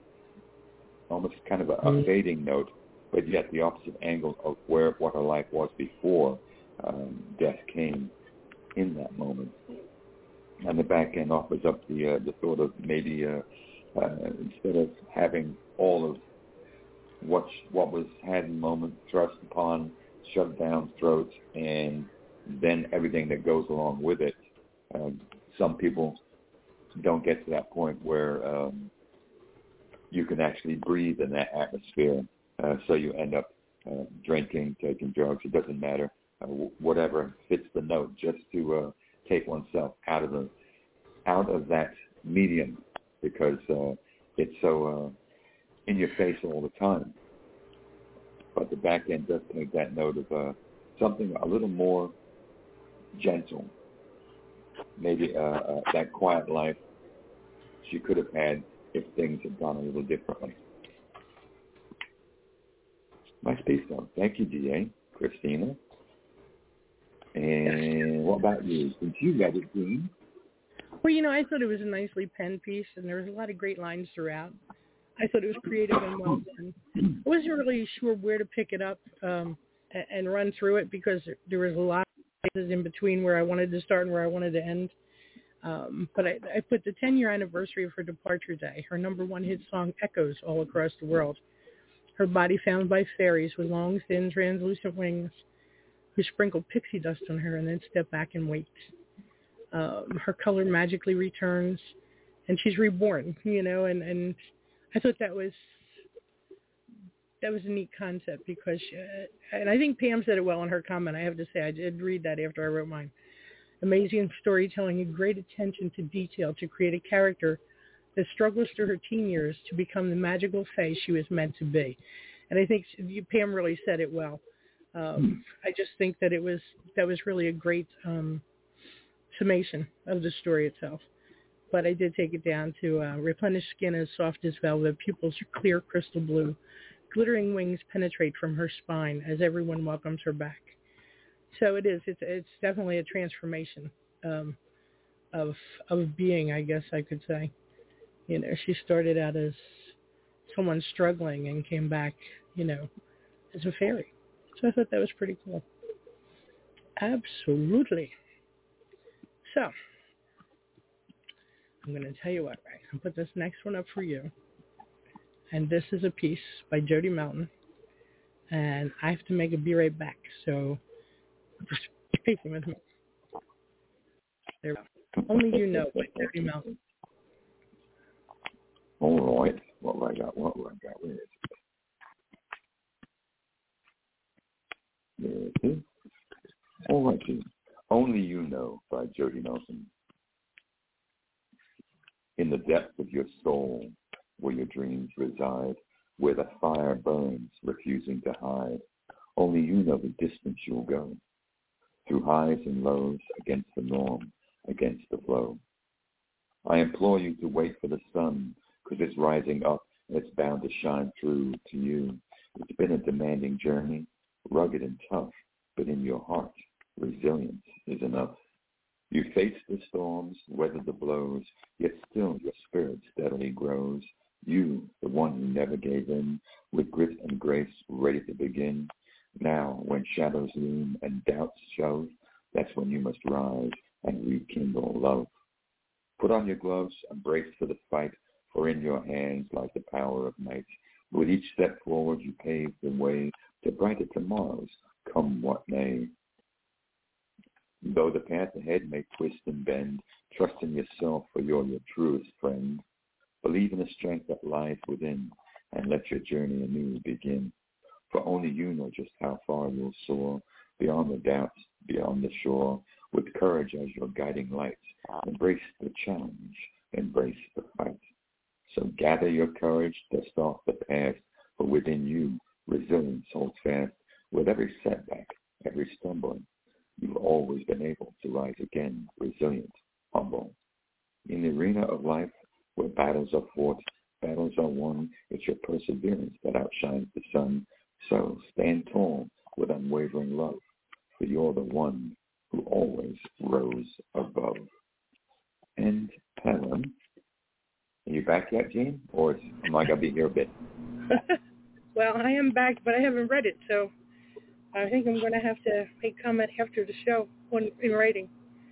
almost kind of a, a fading note, but yet the opposite angle of where what her life was before um, death came in that moment. And the back end offers up the uh, the thought of maybe uh, uh, instead of having all of what what was had in the moment thrust upon, shoved down throats, and then everything that goes along with it. Uh, some people don't get to that point where um, you can actually breathe in that atmosphere. Uh, so you end up uh, drinking, taking drugs. It doesn't matter. Uh, w- whatever fits the note, just to uh, take oneself out of the out of that medium, because uh, it's so. Uh, in your face all the time. But the back end does take that note of uh, something a little more gentle. Maybe uh, uh, that quiet life she could have had if things had gone a little differently. Nice piece, though. Thank you, D A. Christina. And what about you? Since you read it, Dean? Well, you know, I thought it was a nicely penned piece, and there was a lot of great lines throughout. I thought it was creative and well done. I wasn't really sure where to pick it up um, and, and run through it because there was a lot of places in between where I wanted to start and where I wanted to end. Um, but I, I put the ten-year anniversary of her departure day. Her number one hit song echoes all across the world. Her body found by fairies with long, thin, translucent wings who sprinkle pixie dust on her and then step back and wait. Um, her color magically returns, and she's reborn, you know, and, and I thought that was that was a neat concept because, she, and I think Pam said it well in her comment. I have to say, I did read that after I wrote mine. Amazing storytelling and great attention to detail to create a character that struggles through her teen years to become the magical fae she was meant to be. And I think you, Pam really said it well. Um, I just think that it was that was really a great um, summation of the story itself. But I did take it down to uh, replenished skin as soft as velvet, pupils are clear crystal blue, glittering wings penetrate from her spine as everyone welcomes her back. So it is. It's it's definitely a transformation um, of of being, I guess I could say. You know, she started out as someone struggling and came back, you know, as a fairy. So I thought that was pretty cool. Absolutely. So I'm going to tell you what, right? I'll put this next one up for you. And this is a piece by Jody Melton. And I have to make a be right back. So just speaking with me. There. Only You Know by Jody Melton. All right. What have I got? What have I got? Where is it? There it is. All right. Only You Know by Jody Melton. In the depths of your soul, where your dreams reside, where the fire burns, refusing to hide, only you know the distance you'll go, through highs and lows, against the norm, against the flow. I implore you to wait for the sun, because it's rising up and it's bound to shine through to you. It's been a demanding journey, rugged and tough, but in your heart, resilience is enough. You face the storms, weather the blows, yet still your spirit steadily grows. You, the one who never gave in, with grit and grace ready to begin. Now, when shadows loom and doubts show, that's when you must rise and rekindle love. Put on your gloves and brace for the fight, for in your hands lies the power of might. With each step forward you pave the way to brighter tomorrows, come what may. Though the path ahead may twist and bend, trust in yourself, for you're your truest friend. Believe in the strength that lies within, and let your journey anew begin. For only you know just how far you'll soar, beyond the doubts, beyond the shore, with courage as your guiding light. Embrace the challenge, embrace the fight. So gather your courage, dust off the past, for within you, resilience holds fast. With every setback, every stumbling, you've always been able to rise again, resilient, humble. In the arena of life, where battles are fought, battles are won, it's your perseverance that outshines the sun. So stand tall with unwavering love, for you're the one who always rose above. And Helen, are you back yet, Jean? Or am I going to be here a bit? Well, I am back, but I haven't read it, so I think I'm going to have to make comment after the show when in writing.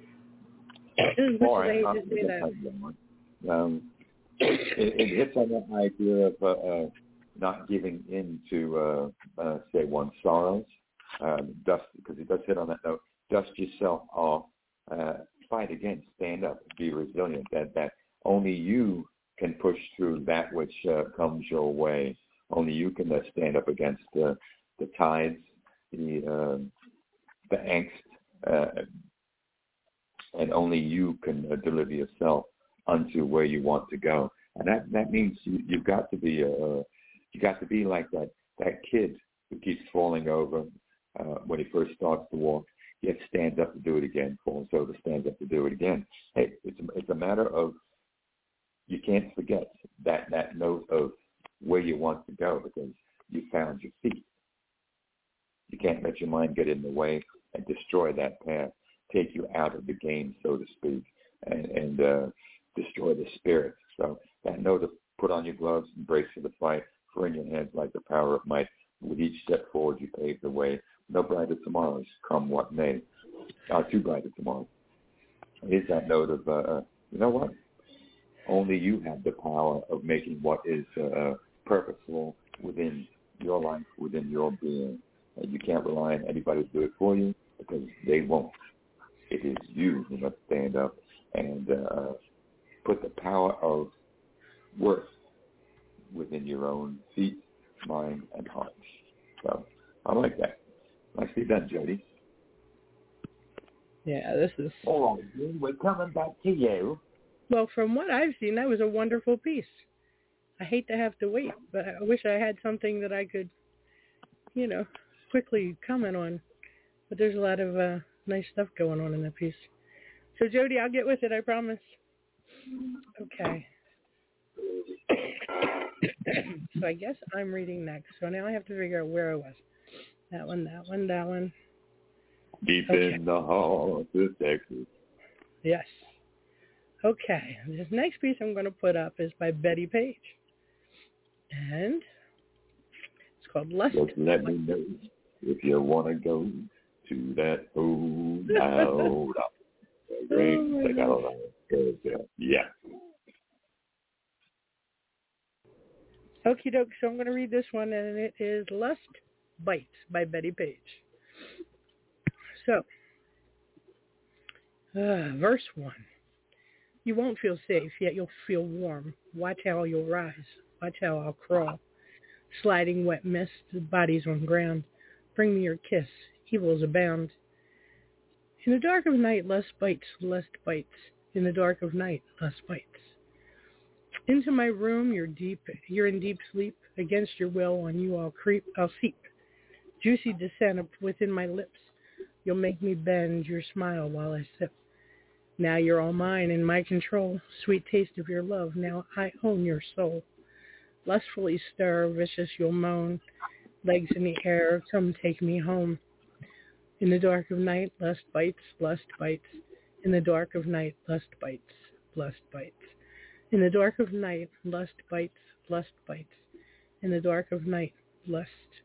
All right. I'll say that. Um, it, it hits on that idea of uh, uh, not giving in to, uh, uh, say, one's sorrows. Uh, dust, because it does hit on that note. Dust yourself off. Uh, fight again. Stand up. Be resilient. That that only you can push through that which uh, comes your way. Only you can uh, stand up against uh, the tides, the uh, the angst, uh, and only you can uh, deliver yourself unto where you want to go. And that, that means you, you've got to be uh, you got to be like that that kid who keeps falling over uh, when he first starts to walk, yet stands up to do it again, falls over, stands up to do it again. Hey, it's a, it's a matter of, you can't forget that, that note of where you want to go, because you found your feet. You can't let your mind get in the way and destroy that path, take you out of the game, so to speak, and, and uh, destroy the spirit. So that note of put on your gloves, embrace for the fight, for in your hands like the power of might. With each step forward you pave the way. No brighter tomorrows, come what may. Uh, two brighter tomorrows. is that note of, uh, you know what? Only you have the power of making what is uh, purposeful within your life, within your being. And you can't rely on anybody to do it for you because they won't. It is you who must stand up and uh, put the power of worth within your own feet, mind, and heart. So I like that. Nicely done, Jody. Yeah, this is... All right, we're coming back to you. Well, from what I've seen, that was a wonderful piece. I hate to have to wait, but I wish I had something that I could, you know, quickly comment on. But there's a lot of uh, nice stuff going on in that piece. So, Jody, I'll get with it, I promise. Okay. So I guess I'm reading next. So now I have to figure out where I was. That one, that one, that one. Deep okay. in the heart of Texas. Yes. Okay. This next piece I'm going to put up is by Betty Page. And it's called Lust. Just let me know if you want to go to that old now. Oh, yeah. Okie doke. So I'm going to read this one, and it is Lust Bites by Betty Page. So, uh, verse one. You won't feel safe, yet you'll feel warm. Watch how you'll rise. Watch how I'll crawl. Sliding wet mist, bodies on ground. Bring me your kiss. Evils abound. In the dark of night, lust bites, lust bites. In the dark of night, lust bites. Into my room, you're deep. You're in deep sleep. Against your will, on you I'll creep. I'll seep. Juicy descent within my lips. You'll make me bend your smile while I sip. Now you're all mine, in my control. Sweet taste of your love. Now I own your soul. Lustfully stir, vicious you'll moan. Legs in the air, come take me home. In the dark of night, lust bites, lust bites. In the dark of night, lust bites, lust bites. In the dark of night, lust bites, lust bites. In the dark of night, lust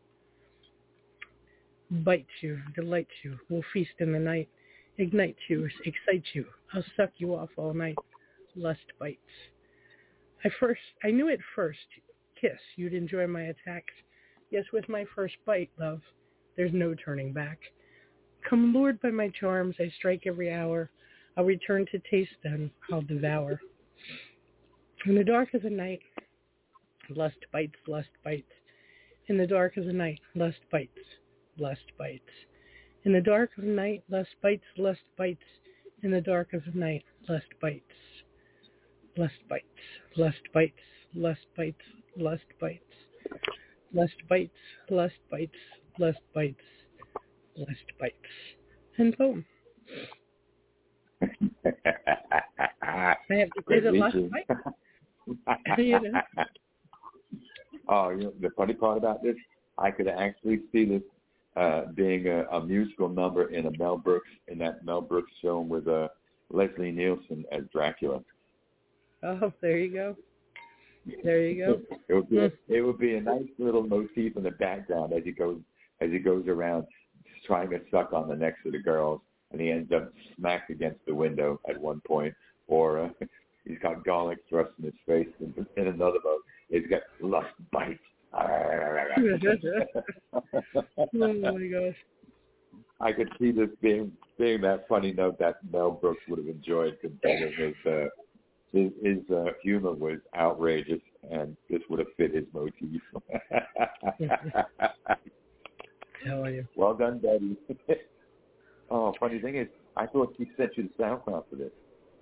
bites you, delights you. We'll feast in the night. Ignite you, excite you. I'll suck you off all night. Lust bites. I first, I knew at first, kiss, you'd enjoy my attacks. Yes, with my first bite, love, there's no turning back. Come lured by my charms, I strike every hour. I'll return to taste them, I'll devour. In the dark of the night, lust bites, lust bites. In the dark of the night, lust bites, lust bites. In the dark of the night, lust bites, lust bites. In the dark of the night, lust bites, lust bites, lust bites, lust bites, lust bites, lust bites, lust bites, lust bites, lust bites, and boom. I have to say the lust bite. You know. Oh, you know, the funny part about this, I could actually see this uh, being a, a musical number in a Mel Brooks, in that Mel Brooks film with uh, Leslie Nielsen as Dracula. Oh, there you go. There you go. It would be a, it would be a nice little motif in the background as he goes as he goes around trying to suck on the necks of the girls, and he ends up smacked against the window at one point, or uh, he's got garlic thrust in his face, and in another mode, he's got lust bites. Oh my gosh! I could see this being being that funny note that Mel Brooks would have enjoyed, considering his uh, his, his uh, humor was outrageous, and this would have fit his motif. How are you? Well done, Betty. Oh, funny thing is, I thought she sent you the SoundCloud for this.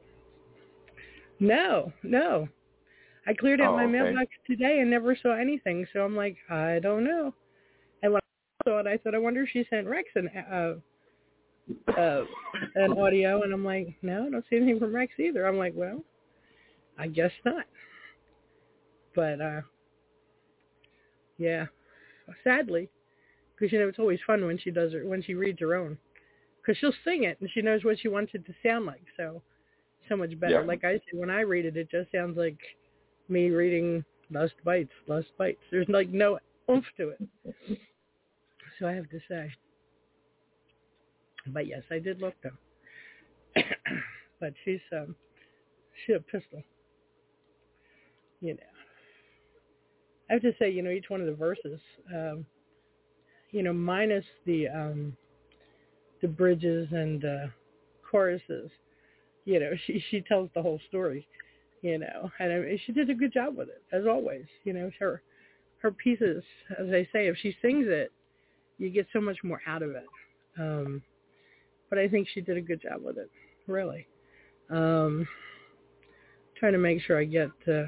No, no. I cleared out oh, my okay. mailbox today and never saw anything, so I'm like, I don't know. And when I saw it, I thought, I wonder if she sent Rex an, uh, uh, an audio, and I'm like, no, I don't see anything from Rex either. I'm like, well, I guess not. But, uh, yeah, sadly, because, you know, it's always fun when she does it, when she reads her own. Because she'll sing it, and she knows what she wants it to sound like, so so much better. Yeah. Like I say, when I read it, it just sounds like me reading Lust Bites, Lust Bites. There's like no oomph to it. So I have to say. But yes, I did look them. but she's um, she's a pistol. You know, I have to say, you know, each one of the verses, um, you know, minus the um, the bridges and uh, choruses, you know, she she tells the whole story. You know, and I mean, she did a good job with it, as always. You know, her her pieces, as I say, if she sings it, you get so much more out of it. Um, but I think she did a good job with it, really. Um, trying to make sure I get. Uh,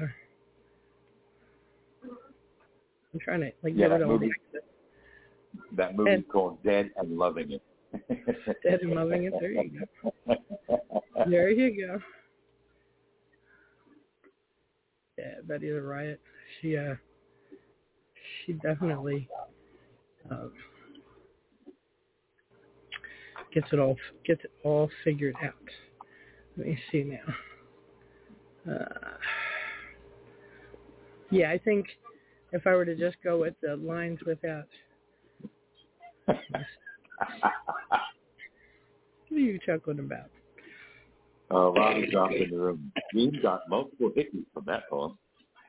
I'm trying to like yeah, get that it all. movie. That movie is called Dead and Loving It. Dead and Loving It. There you go. There you go. Yeah, Betty's a riot. She uh, she definitely uh, gets it all gets it all figured out. Let me see now. Uh, yeah, I think if I were to just go with the lines without. What are you chuckling about? Oh, Robbie dropped in the room. We've got multiple hickeys from that poem.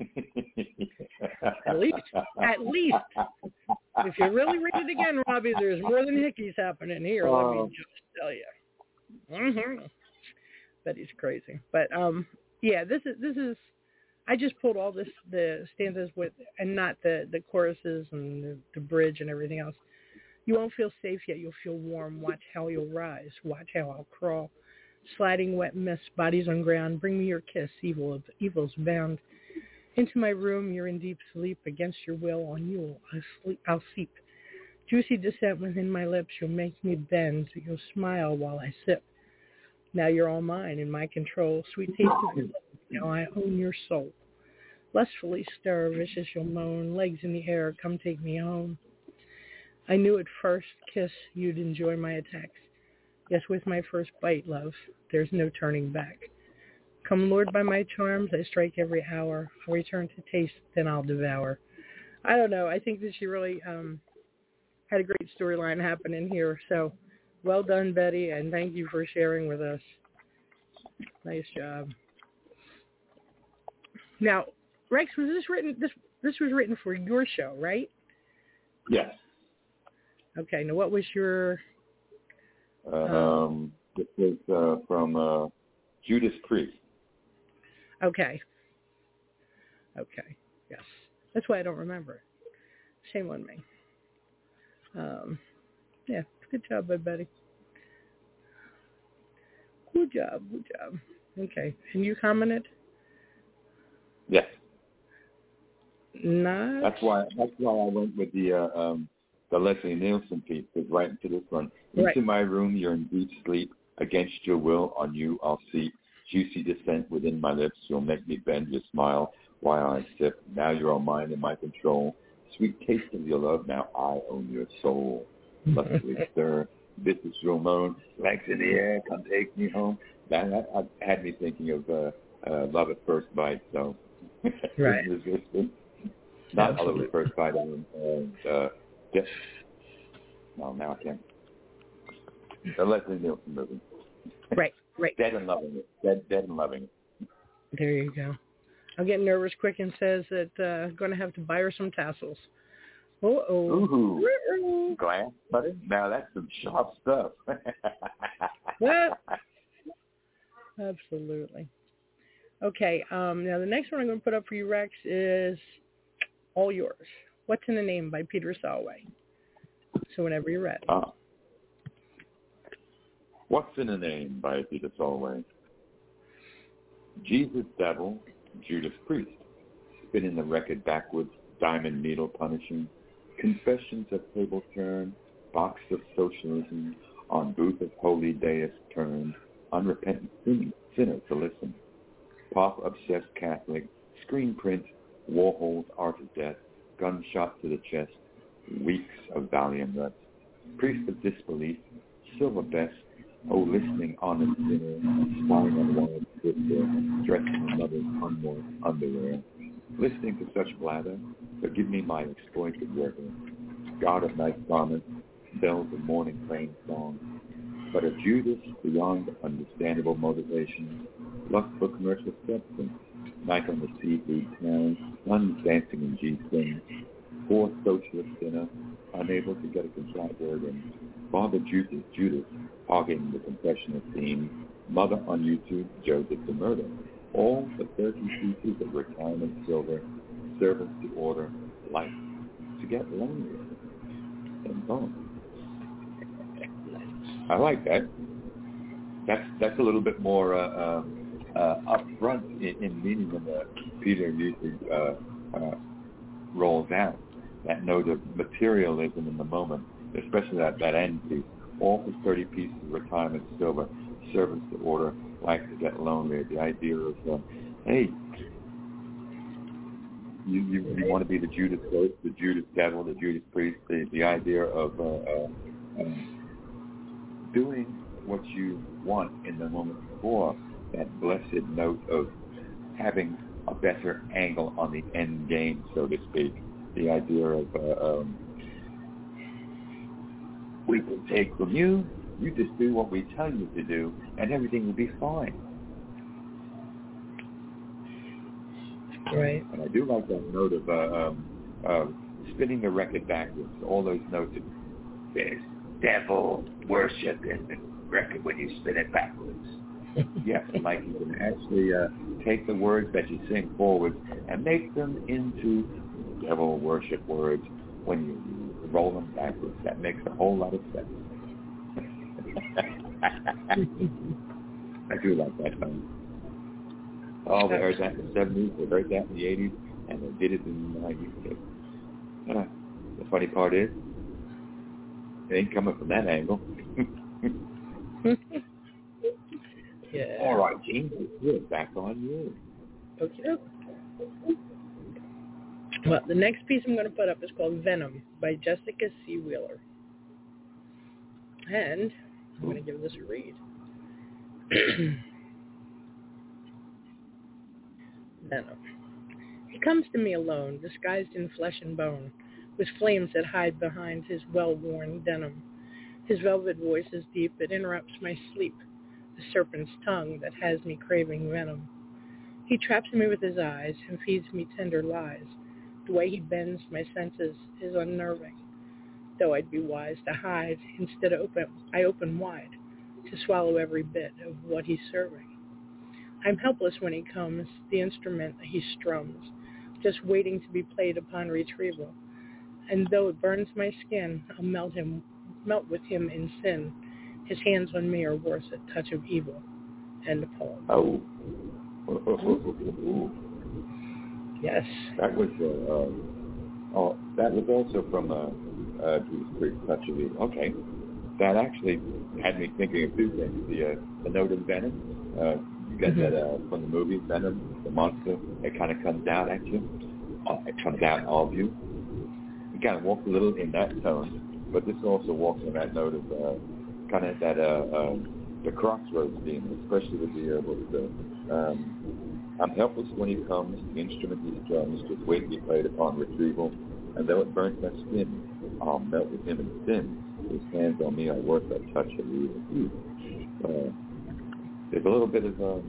At least, at least. If you really read it again, Robbie, there's more than hickeys happening here. Let me just tell you. Mm-hmm. Betty's crazy, but um, yeah, this is this is. I just pulled all this the stanzas with, and not the the choruses and the, the bridge and everything else. You won't feel safe yet. You'll feel warm. Watch how you'll rise. Watch how I'll crawl. Sliding wet mist, bodies on ground. Bring me your kiss. Evil of evil's bound. Into my room, you're in deep sleep. Against your will, on you I'll sleep. I'll seep. Juicy descent within my lips. You'll make me bend. You'll smile while I sip. Now you're all mine, in my control. Sweet taste of your love. Now I own your soul. Lustfully stir, vicious you'll moan. Legs in the air, come take me home. I knew at first kiss you'd enjoy my attacks. Yes, with my first bite, love, there's no turning back. Come lured by my charms, I strike every hour. I'll return to taste, then I'll devour. I don't know. I think that she really um, had a great storyline happening here. So well done, Betty, and thank you for sharing with us. Nice job. Now, Rex, was this written? This this was written for your show, right? Yes. Okay. Now, what was your? Um, um this is uh, from uh, Judas Priest. Okay. Okay. Yes. That's why I don't remember it. Shame on me. Um, yeah. Good job, Betty. Good job. Good job. Okay. And you commented? Yes. Not. That's why. That's why I went with the uh, um, the Leslie Nielsen piece. Because right into this one. Into right. my room, you're in deep sleep. Against your will, on you I'll seep. Juicy descent within my lips. You'll make me bend your smile while I sip. Now you're all mine in my control. Sweet taste of your love. Now I own your soul. Lustfully stir. Vicious you'll moan. Legs in the air. Come take me home. That, that had me thinking of uh, uh, Love at First Bite. So. Right. Not Love at First Bite. And uh, just. No, now I can't. The Leslie Nielsen movie. Right, right. Dead and Loving It. Dead, dead and Loving It. There you go. I'm getting nervous quick and says that uh, I'm going to have to buy her some tassels. Uh-oh. Ooh. Glass butter? Now that's some sharp stuff. What? Absolutely. Okay, um, now the next one I'm going to put up for you, Rex, is All Yours. What's in a Name by Peter Solway. So whenever you're ready. Ah. What's in a Name by Peter Solway. Jesus Devil, Judas Priest, spinning the record backwards, diamond needle punishing, confessions of table turn, box of socialism, on booth of holy deist turned, unrepentant sinner to listen, pop obsessed Catholic, screen print, Warhol's art of death, gunshot to the chest, weeks of Valium reps, priest of disbelief, silver best, oh, listening honest sinner, spying on wild sister, dressed in mother's unworn underwear, listening to such blather, forgive me my exploited weather, God of night garments, bells of morning plain song, but a Judas beyond understandable motivation, lust for commercial substance, night on the seafood town, nuns dancing in G-strings, poor socialist dinner, unable to get a contrite word in, Father Judas, Judas hogging the confessional theme, Mother on YouTube, Joseph the murder, all for thirty pieces of retirement silver, servants to order, life to get lonely, and gone. I like that. That's that's a little bit more uh, uh, uh, upfront in, in meaning than uh, Peter usually uh, uh, rolls out. That note of materialism in the moment, especially that, that end piece, all for thirty pieces of retirement silver, servants to order, life to get lonely. The idea of, uh, hey, you, you, you want to be the Judas ghost, the Judas devil, the Judas priest, the, the idea of uh, uh, um, doing what you want in the moment before that blessed note of having a better angle on the end game, so to speak. The idea of uh, um, we can take from you, you just do what we tell you to do, and everything will be fine. Right. And I do like that note of uh, um, uh, spinning the record backwards. All those notes of there's devil worship in the record when you spin it backwards. Yes, like you can actually uh, take the words that you sing forward and make them into devil worship words when you roll them backwards. That makes a whole lot of sense. I do like that song. Oh, they heard that in the seventies, they heard that in the eighties, and they did it in the nineties. Uh, the funny part is, it ain't coming from that angle. Yeah. All right, Gene, we're back on you. Okay. Well, the next piece I'm going to put up is called Venom by Jessica C. Wheeler. And I'm going to give this a read. Venom. He comes to me alone, disguised in flesh and bone, with flames that hide behind his well-worn denim. His velvet voice is deep, it interrupts my sleep, the serpent's tongue that has me craving venom. He traps me with his eyes and feeds me tender lies. The way he bends my senses is unnerving. Though I'd be wise to hide, instead open, I open wide to swallow every bit of what he's serving. I'm helpless when he comes, the instrument he strums, just waiting to be played upon retrieval. And though it burns my skin, I'll melt him, melt with him in sin. His hands on me are worth a touch of evil. End of poem. Oh. Yes. That was uh, uh, oh, that was also from uh, uh, Judas Priest, Touch of Evil. Okay, that actually had me thinking of two things. The uh, the note of Venom. Uh, you get mm-hmm. that uh, from the movie Venom, the monster. It kind of comes out at you. Uh, it comes out of you. You kind of walks a little in that tone, but this also walks in that note of uh, kind of that uh, um, the crossroads theme, especially with the uh, with the. Um, I'm helpless when he comes, the instrument he strums, just wait to be played upon retrieval, and though it burns my skin, I'll melt with him in sin. His hands on me are worth a touch of evil. Uh, there's a little bit of a,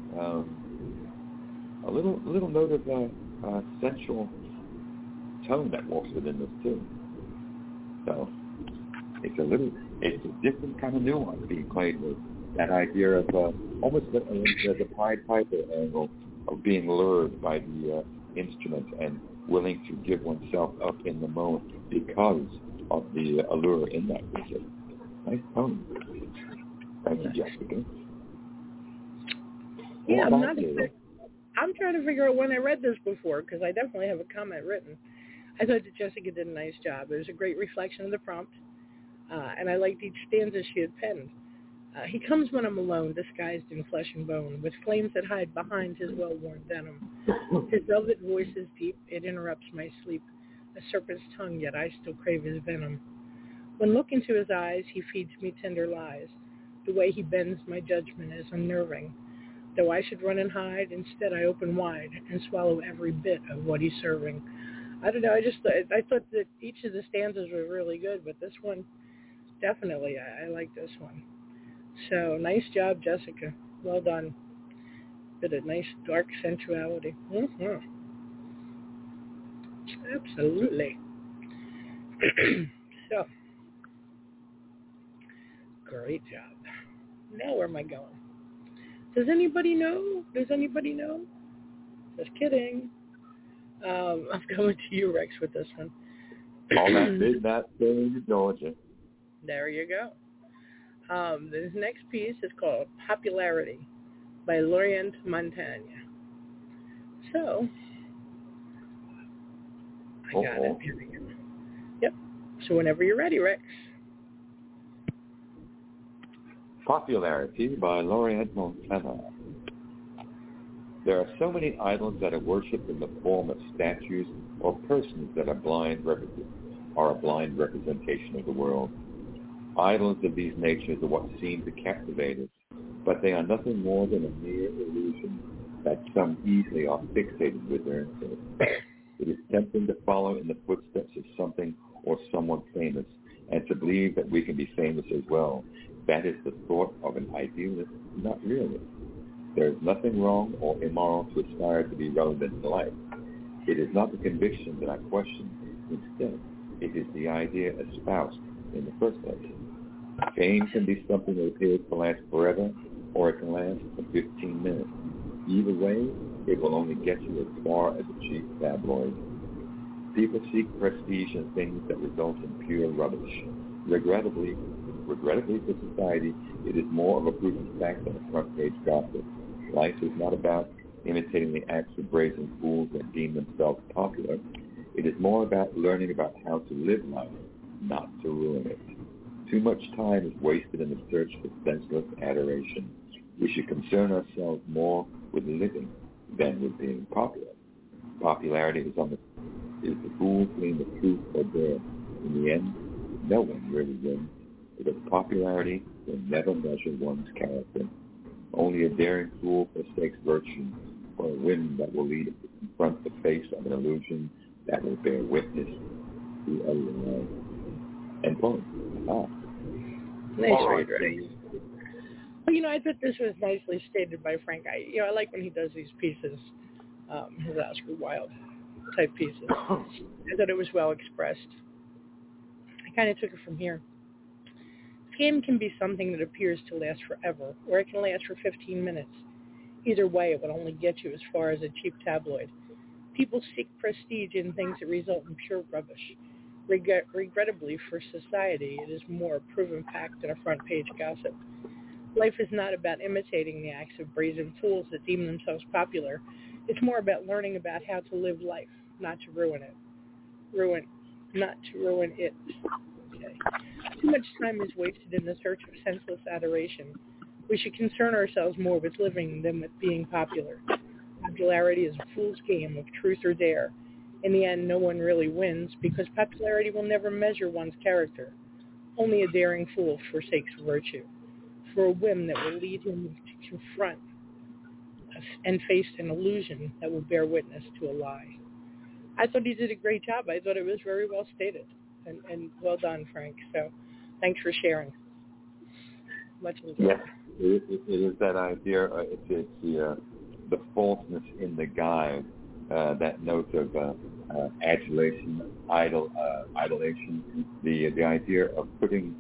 um, a little little note of a, a sensual tone that walks within this too. So it's a little, it's a different kind of nuance being played with. That idea of uh, almost the, uh, the Pied Piper angle of being lured by the uh, instrument and willing to give oneself up in the moment because of the uh, allure in that music. Nice tone. Thank you, Jessica. Yeah, I'm not. Exactly, I'm trying to figure out when I read this before because I definitely have a comment written. I thought that Jessica did a nice job. It was a great reflection of the prompt, uh, and I liked each stanza she had penned. Uh, he comes when I'm alone, disguised in flesh and bone, with flames that hide behind his well-worn denim. His velvet voice is deep, it interrupts my sleep. A serpent's tongue, yet I still crave his venom. When look into his eyes, he feeds me tender lies. The way he bends my judgment is unnerving. Though I should run and hide, instead I open wide and swallow every bit of what he's serving. I don't know, I just I thought that each of the stanzas were really good, but this one, definitely, I, I like this one. So nice job, Jessica. Well done. Bit of nice dark sensuality. Mm-hmm. Absolutely. So, great job. Now where am I going? Does anybody know? Does anybody know? Just kidding. Um, I'm going to you, Rex, with this one. All that did not in Georgia. There you go. Um, this next piece is called Popularity by Laurent Montaigne. So, I got Uh-oh. it. Here we go. Yep. So whenever you're ready, Rex. Popularity by Laurent Montaigne. There are so many idols that are worshipped in the form of statues or persons that are blind rep- are a blind representation of the world. Idols of these natures are what seem to captivate us, but they are nothing more than a mere illusion that some easily are fixated with their interest. It is tempting to follow in the footsteps of something or someone famous and to believe that we can be famous as well. That is the thought of an idealist, not realist. There is nothing wrong or immoral to aspire to be relevant in life. It is not the conviction that I question. Instead, it is the idea espoused in the first place. Fame can be something that appears to last forever, or it can last for fifteen minutes. Either way, it will only get you as far as a cheap tabloid. People seek prestige in things that result in pure rubbish. Regrettably, regrettably for society, it is more of a proven fact than a front-page gossip. Life is not about imitating the acts of brazen fools that deem themselves popular. It is more about learning about how to live life, not to ruin it. Too much time is wasted in the search for senseless adoration. We should concern ourselves more with living than with being popular. Popularity is on the is the fool between the truth or dare. In the end, no one really wins, because popularity will never measure one's character. Only a daring fool forsakes virtue for a whim that will lead him to confront the face of an illusion that will bear witness to a lie. End poem. Ah. Nice All read, right. right? Well, you know, I thought this was nicely stated by Frank. I, you know, I like when he does these pieces, um, his Oscar Wilde type pieces. I thought it was well expressed. I kind of took it from here. Fame can be something that appears to last forever, or it can last for fifteen minutes. Either way, it will only get you as far as a cheap tabloid. People seek prestige in things that result in pure rubbish. Regret- regrettably for society, it is more a proven fact than a front-page gossip. Life is not about imitating the acts of brazen fools that deem themselves popular. It's more about learning about how to live life, not to ruin it. Ruin, not to ruin it. Okay. Too much time is wasted in the search of senseless adoration. We should concern ourselves more with living than with being popular. Popularity is a fool's game of truth or dare. In the end, no one really wins because popularity will never measure one's character. Only a daring fool forsakes virtue for a whim that will lead him to confront and face an illusion that will bear witness to a lie. I thought he did a great job. I thought it was very well stated, and, and well done, Frank. So thanks for sharing. Much enjoyed. Yes, it, it, it is that idea. Uh, it's, it's the uh, the falseness in the guise, uh, that note of uh, uh, adulation, idol, uh, idolation. The the idea of putting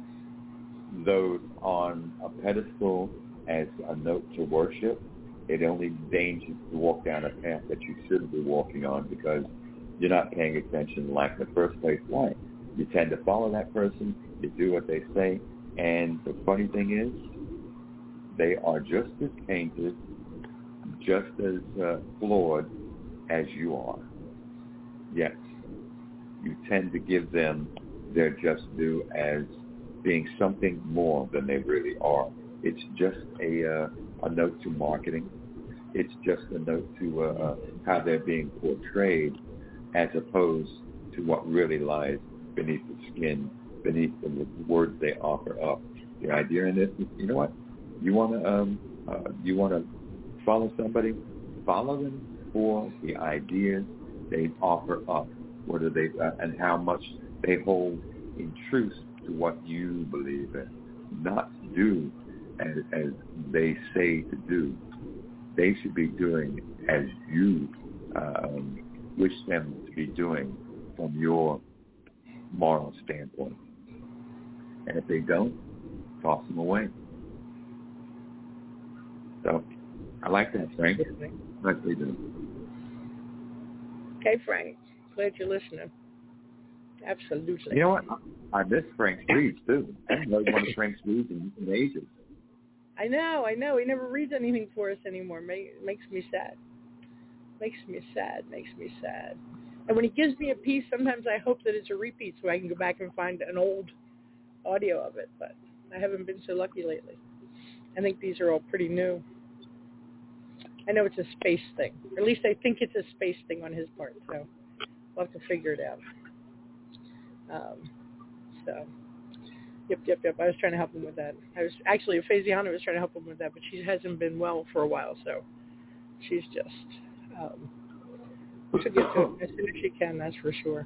those on a pedestal as a note to worship. It only dangers to walk down a path that you shouldn't be walking on because you're not paying attention like in the first place. Why? You tend to follow that person, you do what they say, and the funny thing is, they are just as tainted, just as uh, flawed as you are. Yes, you tend to give them their just due as being something more than they really are. It's just a uh, a note to marketing. It's just a note to uh, how they're being portrayed as opposed to what really lies beneath the skin, beneath the words they offer up. The idea in this is, you know what? You want to um, uh, you want to follow somebody? Follow them for the ideas they offer up, whether they uh, and how much they hold in truth to what you believe in, not do as, as they say to do. They should be doing as you um, wish them to be doing from your moral standpoint. And if they don't, toss them away. So I like that, Frank. Nicely done. Okay, Frank. Glad you're listening. Absolutely. You know what? I miss Frank Reeves, too. I haven't heard one of Frank Reeves in, in ages. I know, I know. He never reads anything for us anymore. Make, makes me sad. Makes me sad. Makes me sad. And when he gives me a piece, sometimes I hope that it's a repeat so I can go back and find an old audio of it. But I haven't been so lucky lately. I think these are all pretty new. I know it's a space thing. Or at least I think it's a space thing on his part. So we'll have to figure it out. Um, so, yep, yep, yep. I was trying to help him with that. I was actually, Faziana was trying to help him with that, but she hasn't been well for a while, so she's just, um, she'll get to it as soon as she can, that's for sure.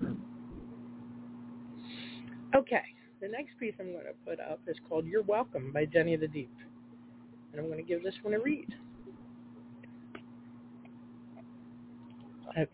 Okay, the next piece I'm going to put up is called You're Welcome by Jenny the Deep, and I'm going to give this one a read. Okay.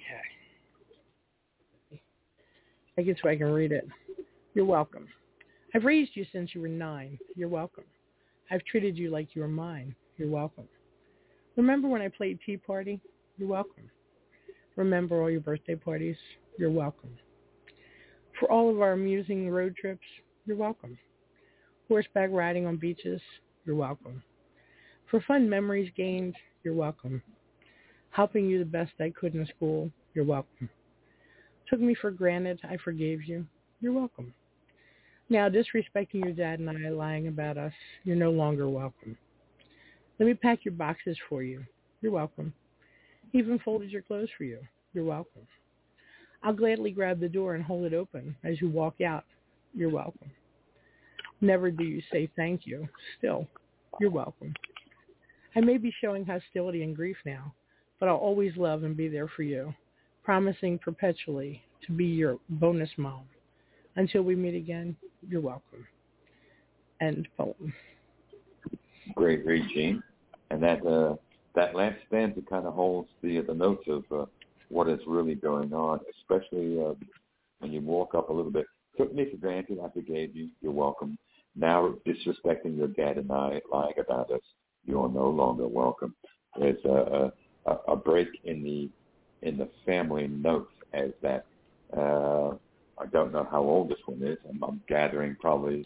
I guess I can read it. You're welcome. I've raised you since you were nine. You're welcome. I've treated you like you were mine. You're welcome. Remember when I played Tea Party? You're welcome. Remember all your birthday parties? You're welcome. For all of our amusing road trips? You're welcome. Horseback riding on beaches? You're welcome. For fun memories gained? You're welcome. Helping you the best I could in school? You're welcome. Took me for granted, I forgave you. You're welcome. Now, disrespecting your dad and I, lying about us, you're no longer welcome. Let me pack your boxes for you. You're welcome. Even folded your clothes for you. You're welcome. I'll gladly grab the door and hold it open as you walk out. You're welcome. Never do you say thank you. Still, you're welcome. I may be showing hostility and grief now, but I'll always love and be there for you, promising perpetually to be your bonus mom. Until we meet again, you're welcome. End poem. Great read, Gene. And that uh, that last stanza kind of holds the the notes of uh, what is really going on, especially uh, when you walk up a little bit. Took me for granted, I forgave you, you're welcome. Now disrespecting your dad and I, lying about us, you are no longer welcome. There's a, a, a break in the in the family notes as that. Uh, I don't know how old this one is. I'm, I'm gathering probably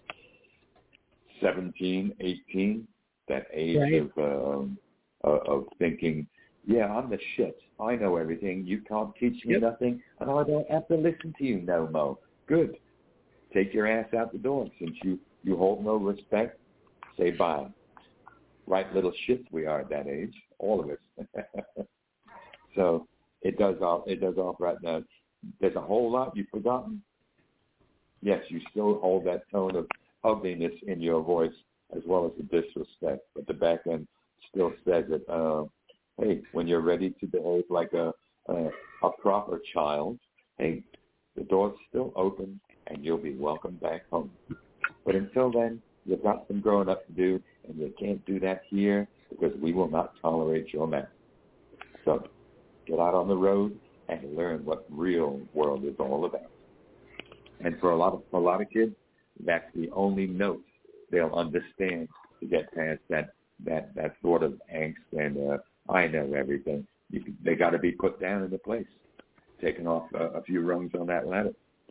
seventeen, eighteen, that age right. of um, uh, of thinking, yeah, I'm the shit. I know everything. You can't teach me yep. nothing, and I don't have to listen to you no more. Good. Take your ass out the door. Since you, you hold no respect, say bye. Right little shits we are at that age, all of us. So it does off, it does off right now. There's a whole lot you've forgotten. Yes, you still hold that tone of ugliness in your voice as well as the disrespect, but the back end still says it. Uh, hey, when you're ready to behave like a, a a proper child, hey, the door's still open and you'll be welcome back home. But until then, you've got some growing up to do, and you can't do that here because we will not tolerate your mess. So get out on the road and learn what real world is all about. And for a lot of for a lot of kids, that's the only note they'll understand to get past that that, that sort of angst and uh, I know everything. You, they got to be put down into place, taking off a, a few rungs on that ladder.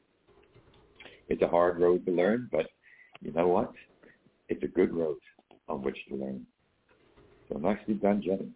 It's a hard road to learn, but you know what? It's a good road on which to learn. So nicely done, Jenny.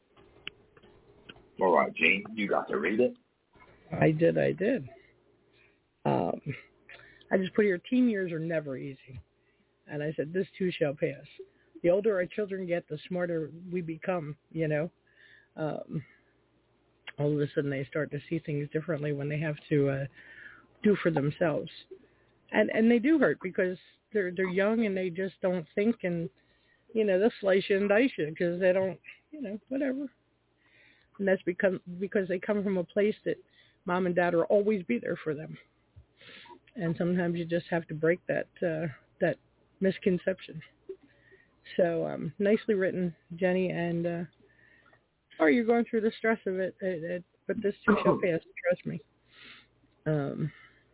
All right, Gene, you got to read it. I did, I did. Um, I just put here, teen years are never easy. And I said, this too shall pass. The older our children get, the smarter we become, you know. Um, all of a sudden they start to see things differently when they have to uh, do for themselves. And and they do hurt because they're they're young and they just don't think, and, you know, they'll slice you and dice you because they don't, you know, whatever. And that's become, because they come from a place that mom and dad will always be there for them. And sometimes you just have to break that uh, that misconception. So um, nicely written, Jenny, and uh, sorry you're going through the stress of it, it, it but this too shall pass, trust me. Um,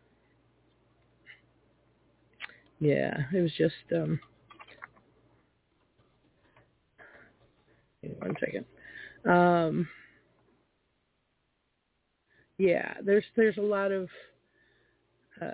yeah, it was just, um, one second. Um, yeah, there's there's a lot of, uh,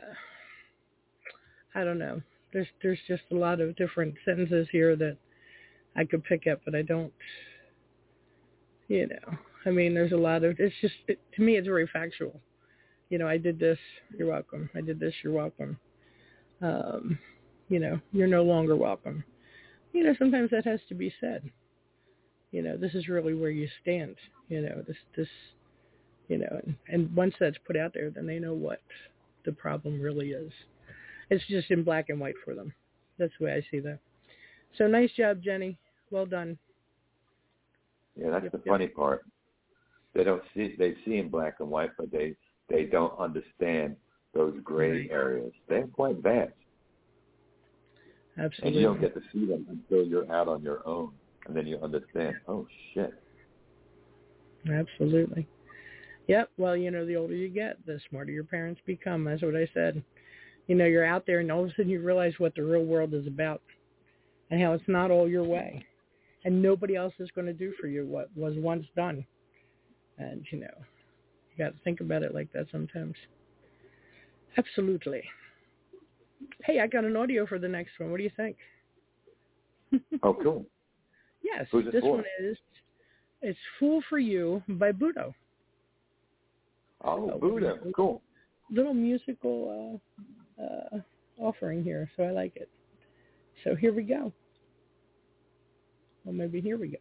I don't know, there's there's just a lot of different sentences here that I could pick up, but I don't, you know, I mean, there's a lot of, it's just, it, to me, it's very factual. You know, I did this, you're welcome. I did this, you're welcome. Um, you know, you're no longer welcome. You know, sometimes that has to be said. You know, this is really where you stand. You know, this, this, you know, and, and once that's put out there, then they know what the problem really is. It's just in black and white for them. That's the way I see that. So nice job, Jenny. Well done. Yeah, that's yep, the yep. funny part. They don't see, they see in black and white, but they, they don't understand those gray areas. They're quite vast. Absolutely. And you don't get to see them until you're out on your own, and then you understand, oh, shit. Absolutely. Yep. Well, you know, the older you get, the smarter your parents become. That's what I said. You know, you're out there, and all of a sudden you realize what the real world is about and how it's not all your way. And nobody else is going to do for you what was once done. And, you know, you got to think about it like that sometimes. Absolutely. Hey, I got an audio for the next one. What do you think? Oh, cool. Yes, Who's it this for? one is, it's Fool for You by Budo. Oh, so, Buddha. Cool. Little musical uh, uh, offering here, so I like it. So here we go. Well, maybe here we go.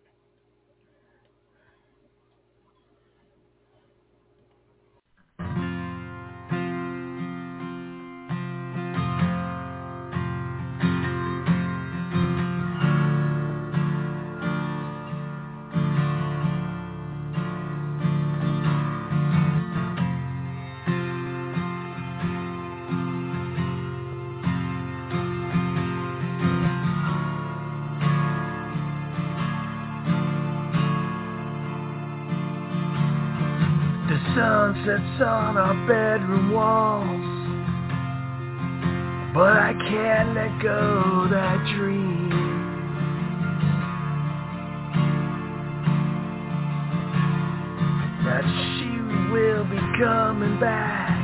Sunsets on our bedroom walls, but I can't let go that dream. That she will be coming back.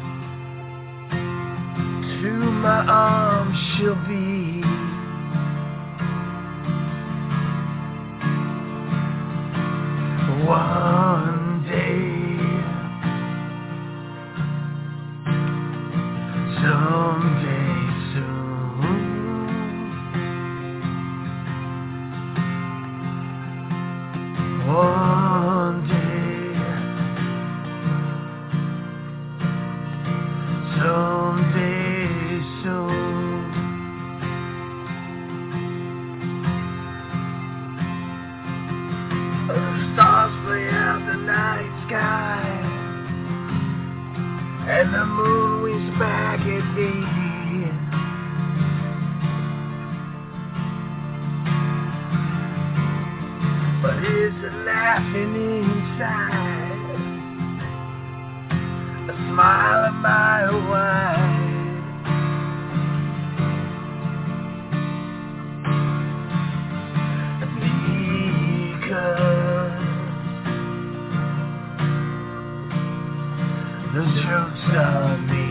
To my arms she'll be. One day. Someday soon, one day, someday soon, the stars play out the night sky, and the moon winks back at me. But it's a laughing inside, a smile a mile wide. Because the joke's on me.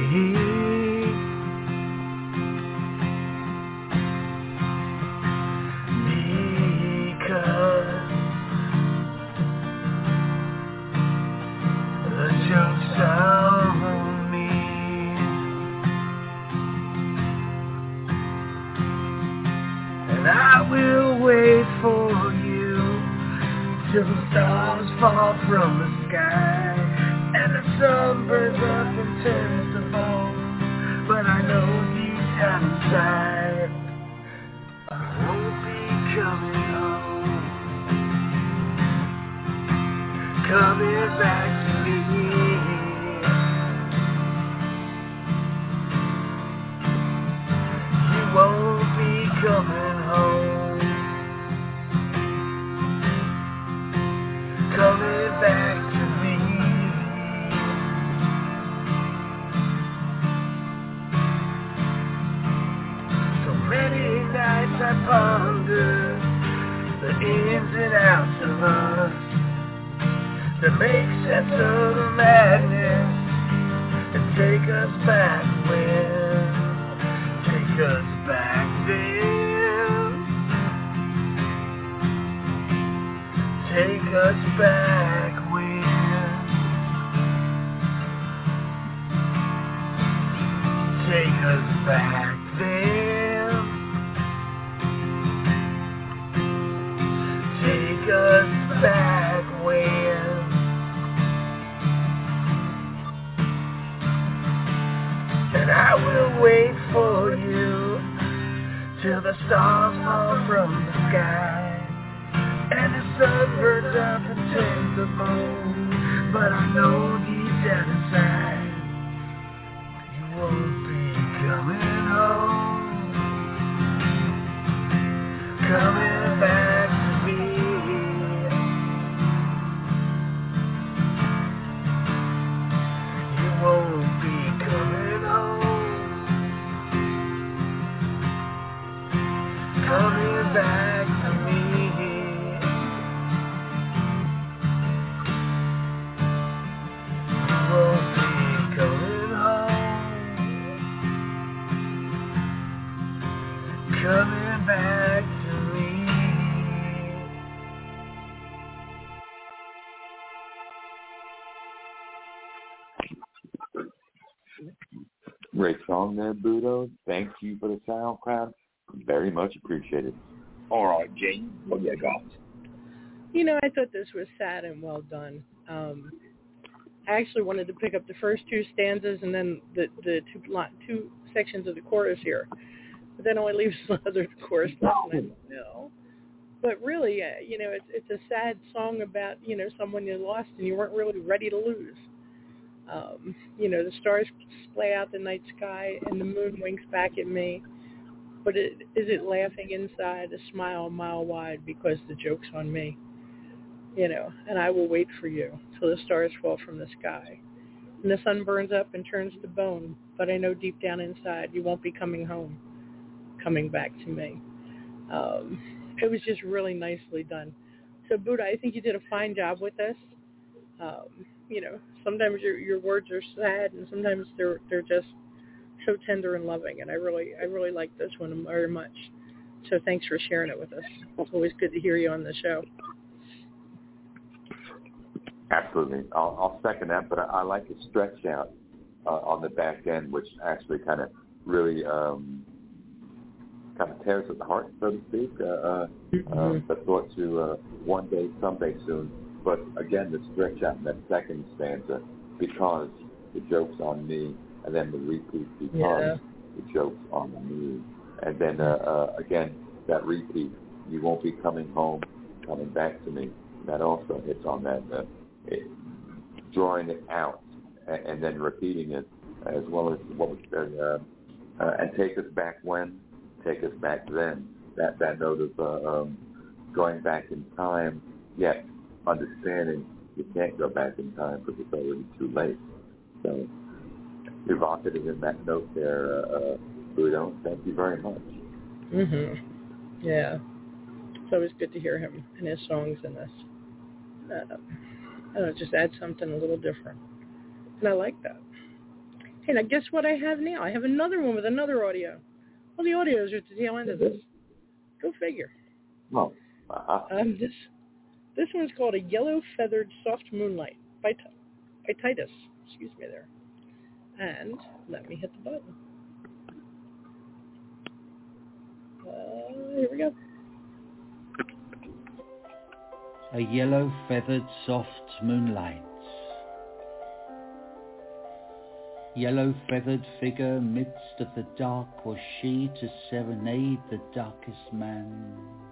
Because the joke's on me. And I will wait for you till the stars fall from the sky and the sun burns up and turns to bone. But I know deep down inside I won't be coming home, coming back to me. You won't be coming home. to make sense of the madness and take us back when, take us back then, take us back when, take us back then, take us back when. And I will wait for you till the stars fall from the sky and the sun burns up and turns the moon. But I know deep down inside you won't be coming home, coming back to me. You won't be coming home, coming back to me. You won't be coming home, coming back to me. Great song there, Budo. Thank you for the SoundCloud. Very much appreciated. All right, Jane, what do you got? You know, I thought this was sad and well done. Um, I actually wanted to pick up the first two stanzas and then the, the two, two sections of the chorus here. But that only leaves the other chorus left, and I don't know. But really, uh, you know, it's it's a sad song about, you know, someone you lost and you weren't really ready to lose. Um, you know, the stars splay out the night sky and the moon winks back at me. But it, is it laughing inside, a smile a mile wide because the joke's on me? You know, and I will wait for you till the stars fall from the sky. And the sun burns up and turns to bone, but I know deep down inside you won't be coming home, coming back to me. Um, it was just really nicely done. So, Buddha, I think you did a fine job with this. Um, you know, sometimes your your words are sad, and sometimes they're they're just so tender and loving. And I really I really like this one very much. So, thanks for sharing it with us. It's always good to hear you on the show. Absolutely, I'll, I'll second that. But I, I like the stretch out uh, on the back end, which actually kind of really um, kind of tears at the heart, so to speak. Uh, uh, mm-hmm. uh, the thought to uh, one day, someday soon. But again, the stretch out in that second stanza, because the joke's on me, and then the repeat because yeah. the joke's on me, and then uh, uh, again that repeat, you won't be coming home, coming back to me. That also hits on that, uh, it, drawing it out and, and then repeating it, as well as what we said, uh, uh, and take us back when, take us back then. That that note of uh, um, going back in time, yet understanding you can't go back in time because it's already too late. So evocative in that note there, uh, uh, Budo. Thank you very much. Mhm. Yeah. It's always good to hear him and his songs in this. Uh, I don't know, just add something a little different. And I like that. Hey, now guess what I have now? I have another one with another audio. Well, the audios are at the tail end of this. Go figure. Well, uh-huh. um, this this one's called A Yellow Feathered Soft Moonlight by, T- by Titus. Excuse me there. And let me hit the button. Uh, here we go. A yellow feathered soft moonlight. Yellow feathered figure midst of the dark was she to serenade the darkest man.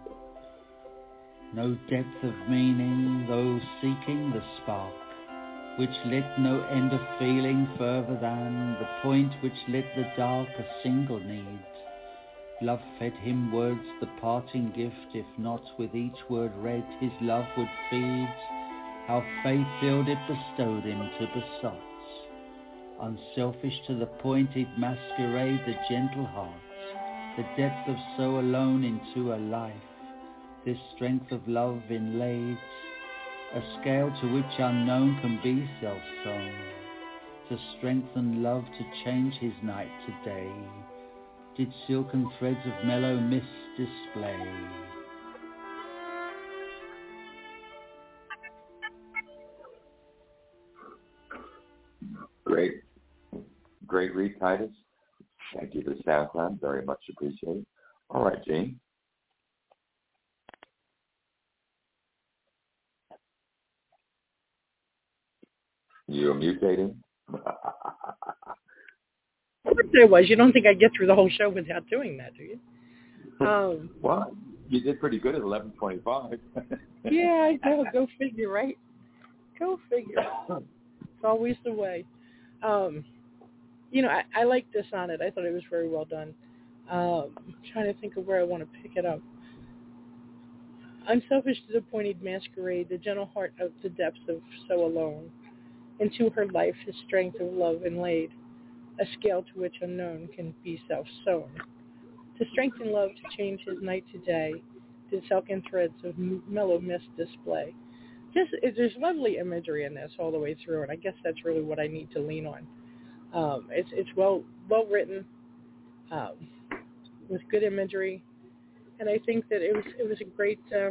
No depth of meaning, though seeking the spark, which lit no end of feeling further than the point which lit the dark a single need. Love fed him words, the parting gift, if not with each word read, his love would feed. How faith filled it bestowed him to besot. Unselfish to the point he'd masquerade the gentle heart, the depth of so alone into a life, this strength of love inlaid. a scale to which unknown can be self-sown, to strengthen love, to change his night to day, did silken threads of mellow mist display. Great. Great read, Titus. Thank you for the SoundCloud. Very much appreciated. All right, Gene. You're mutating. What there was, you don't think I'd get through the whole show without doing that, do you? Um, well, you did pretty good at eleven twenty-five. Yeah, I know. Go figure, right? Go figure. It's always the way. Um, you know, I, I like this sonnet. I thought it was very well done. Um, I'm trying to think of where I want to pick it up. Unselfish, disappointed masquerade, the gentle heart of the depths of so alone. Into her life his strength of love inlaid, a scale to which unknown can be self-sown. To strengthen love, to change his night to day, did silken threads of mellow mist display. Just, it, there's lovely imagery in this all the way through, and I guess that's really what I need to lean on. Um, it's it's well well written, um, with good imagery, and I think that it was it was a great, uh,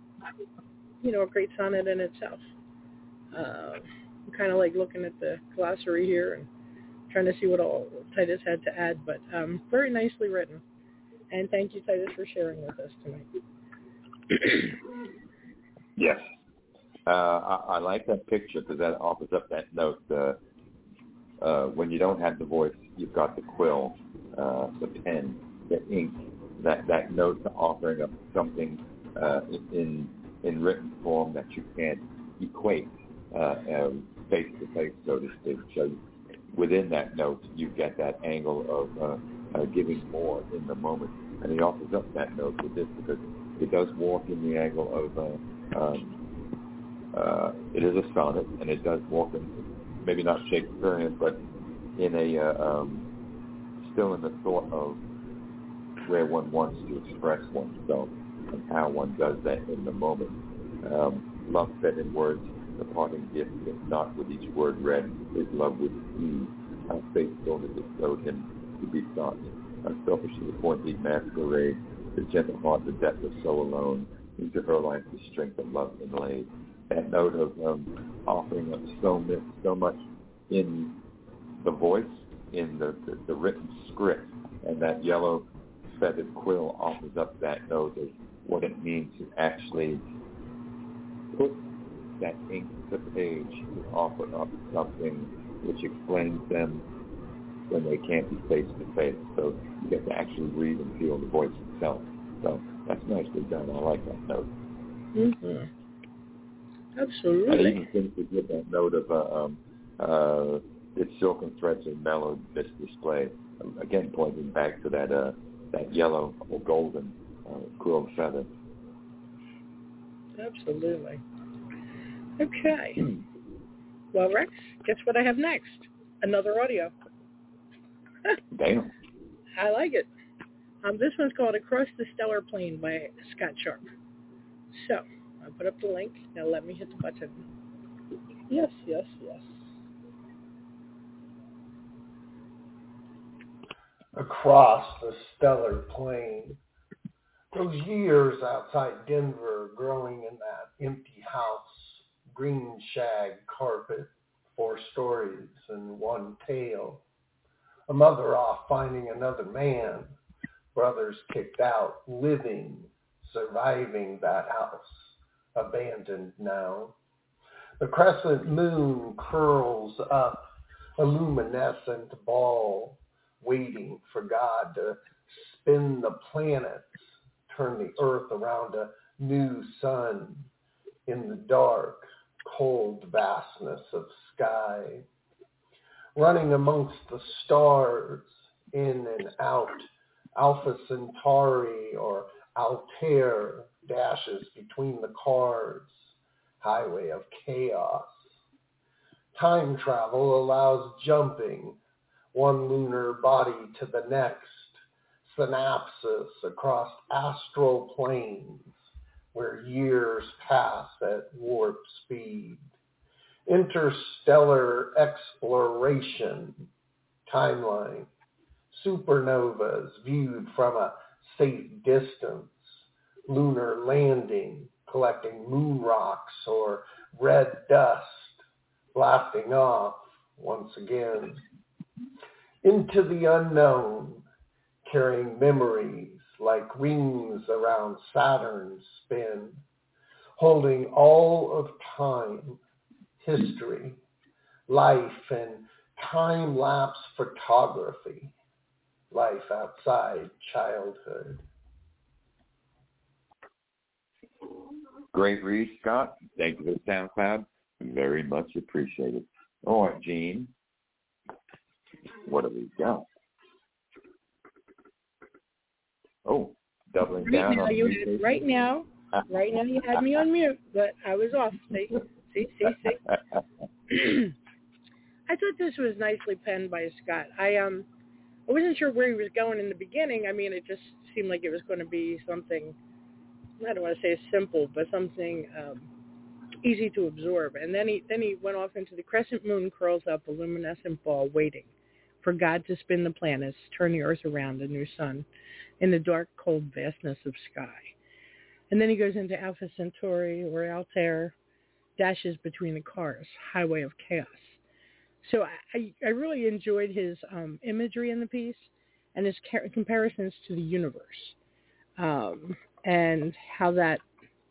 you know, a great sonnet in itself. Uh, I'm kind of like looking at the glossary here and trying to see what all Titus had to add, but um, very nicely written. And thank you, Titus, for sharing with us tonight. Yes. Uh, I, I like that picture because that offers up that note. Uh, uh, when you don't have the voice, you've got the quill, uh, the pen, the ink, that, that note offering up something uh, in in written form that you can't equate uh, um, face-to-face, so to speak. So within that note, you get that angle of uh, uh, giving more in the moment. And he offers up that note with this because it does walk in the angle of, uh, um, uh, it is a sonnet, and it does walk in, maybe not Shakespearean, but in a, uh, um, still in the thought of where one wants to express oneself and how one does that in the moment. Um, love said in words, the parting gift, if not with each word read, is love with ease. How faithful it bestowed him to be sought. Unselfish to the point he masquerade, the gentle heart, the depth of so alone, into her life the strength of love inlaid. That note of um, offering up so much, so much in the voice, in the, the, the written script, and that yellow feathered quill offers up that note of what it means to actually put that ink to the page, to offer up something which explains them when they can't be face to face. So you get to actually read and feel the voice itself. So that's nicely done. I like that note. Mm-hmm. Absolutely. And I even think to get that note of uh, um, uh, its silken threads of mellow mist display. Again, pointing back to that uh, that yellow or golden uh, quill feather. Absolutely. Okay. Well, Rex, guess what I have next? Another audio. Damn. I like it. Um, this one's called Across the Stellar Plain by Scott Sharp. So, I'll put up the link. Now let me hit the button. Yes, yes, yes. Across the stellar plain. Those years outside Denver, growing in that empty house, green shag carpet, four stories and one tail. A mother off finding another man, brothers kicked out, living, surviving that house, abandoned now. The crescent moon curls up, a luminescent ball, waiting for God to spin the planets, turn the earth around a new sun in the dark, cold vastness of sky. Running amongst the stars, in and out, Alpha Centauri or Altair dashes between the cars, highway of chaos. Time travel allows jumping, one lunar body to the next, synapses across astral planes, where years pass at warp speed. Interstellar exploration timeline. Supernovas viewed from a safe distance. Lunar landing, collecting moon rocks or red dust, blasting off once again. Into the unknown, carrying memories like rings around Saturn's spin, holding all of time, history, life, and time-lapse photography, life outside childhood. Great read, Scott. Thank you for the SoundCloud. Very much appreciated. All right, Gene. What do we got? Oh, doubling right down now, on you mute. had, right now, right now you had me on mute, but I was off. See, see, see, see. I thought this was nicely penned by Scott. I um, I wasn't sure where he was going in the beginning. I mean, it just seemed like it was going to be something. I don't want to say simple, but something um, easy to absorb. And then he then he went off into the crescent moon curls up a luminescent ball, waiting for God to spin the planets, turn the earth around a new sun in the dark, cold vastness of sky. And then he goes into Alpha Centauri or Altair, dashes between the cars, highway of chaos. So I, I really enjoyed his um, imagery in the piece and his ca- comparisons to the universe. Um, and how that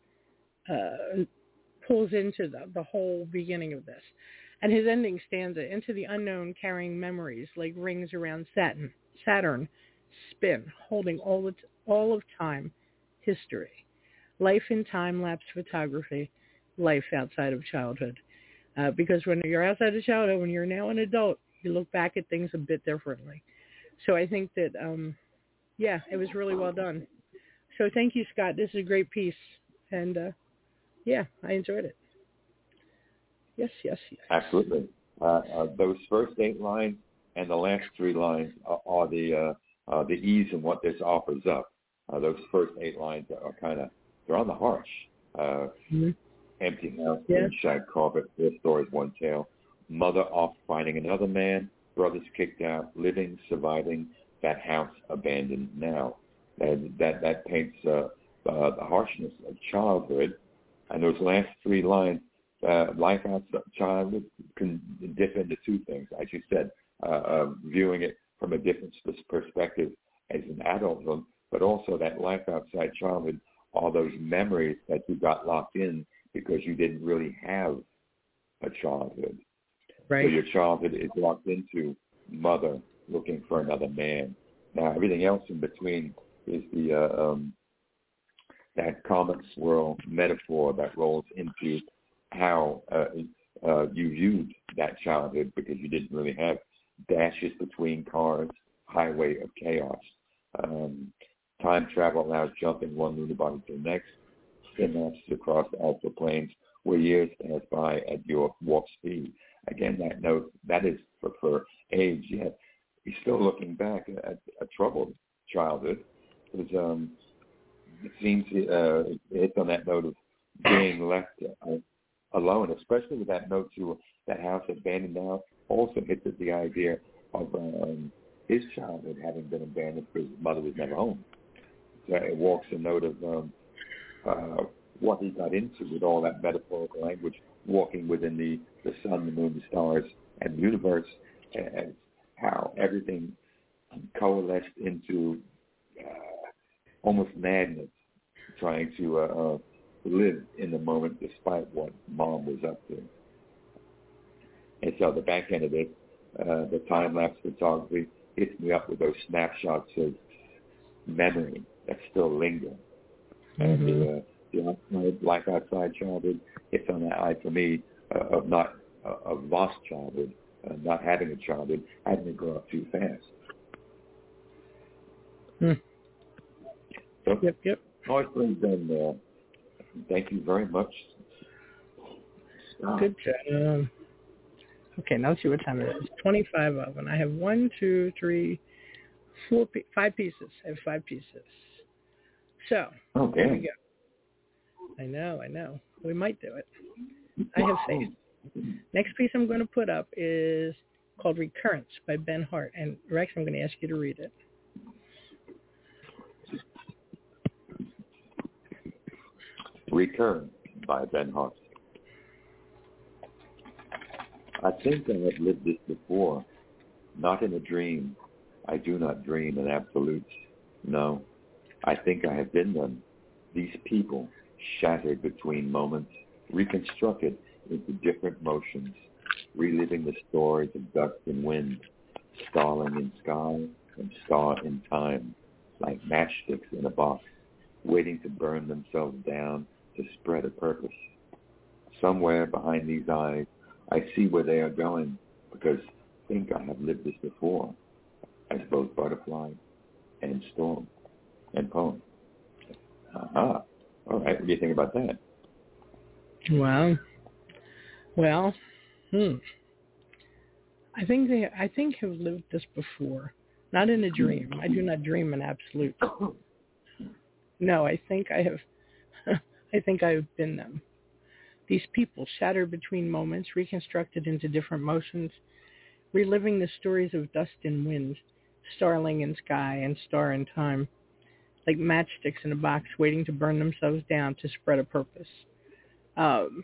uh, pulls into the, the whole beginning of this. And his ending stanza, into the unknown carrying memories like rings around Saturn, Saturn spin, holding all, the, all of time, history, life in time-lapse photography, life outside of childhood. Uh, because when you're outside of childhood, when you're now an adult, you look back at things a bit differently. So I think that, um, yeah, it was really well done. So thank you, Scott. This is a great piece. And, uh, yeah, I enjoyed it. Yes, yes, yes. Absolutely. Uh, uh, those first eight lines and the last three lines are, are the uh, uh, the ease in what this offers up. Uh, those first eight lines are kind of, they're on the harsh. Uh, mm-hmm. Empty house, yeah. Shag carpet, four stories, one tale. Mother off finding another man, brothers kicked out, living, surviving, that house abandoned now. And that, that paints uh, uh, the harshness of childhood. And those last three lines, uh, life outside childhood can dip into two things, as you said, uh, uh, viewing it from a different perspective as an adulthood, but also that life outside childhood, all those memories that you got locked in because you didn't really have a childhood. Right. So your childhood is locked into mother looking for another man. Now, everything else in between is the uh, um, that comic swirl metaphor that rolls into how uh, uh, you viewed that childhood because you didn't really have dashes between cars, highway of chaos. Um, time travel allows jumping one lunar body to the next, synapses across alpha planes where years pass by at your warp speed. Again, that note, that is for, for age, yet he's still looking back at a troubled childhood. Because um, it seems uh, it hits on that note of being left uh, alone, especially with that note to that house abandoned now, also hits at the idea of um, his childhood having been abandoned because his mother was never home. So it walks a note of um, uh, what he got into with all that metaphorical language, walking within the, the sun, the moon, the stars, and the universe, and how everything coalesced into uh, almost madness, trying to uh, uh, live in the moment despite what mom was up to. And so the back end of it, uh, the time-lapse photography hits me up with those snapshots of memory that still linger. Mm-hmm. And the, uh, the life outside childhood hits on that eye for me uh, of not uh, of lost childhood, uh, not having a childhood, having to grow up too fast. Hmm. So, yep, yep. Nicely done there. Thank you very much. Good job. Okay, now let's see what time it is. It's twenty-five of, and I have one, two, three, four, five pieces. I have five pieces. So, okay. Here we go. I know, I know. We might do it. I have faith. Next piece I'm going to put up is called Recurrence by Ben Hart. And Rex, I'm going to ask you to read it. Recurrence by Ben Hart. I think I have lived this before, not in a dream. I do not dream in absolutes. No, I think I have been them. These people, shattered between moments, reconstructed into different motions, reliving the stories of dust and wind, starling in sky and star in time, like matchsticks in a box, waiting to burn themselves down to spread a purpose. Somewhere behind these eyes, I see where they are going, because I think I have lived this before, as both butterfly and storm and poem. Aha. All right. What do you think about that? Wow. Well, hmm. I think they. I think have lived this before, not in a dream. I do not dream in absolute. No, I think I have. I think I have been them. These people, shattered between moments, reconstructed into different motions, reliving the stories of dust and wind, starling in sky and star in time, like matchsticks in a box waiting to burn themselves down to spread a purpose. Um,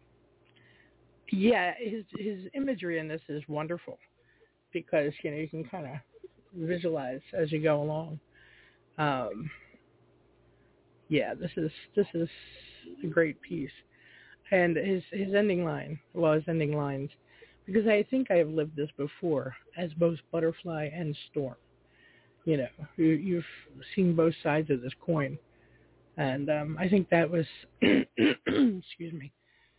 yeah, his his imagery in this is wonderful because, you know, you can kind of visualize as you go along. Um, yeah, this is this is a great piece. And his, his ending line, well, his ending lines, because I think I have lived this before as both butterfly and storm. You know, you, you've seen both sides of this coin. And um, I think that was, excuse me,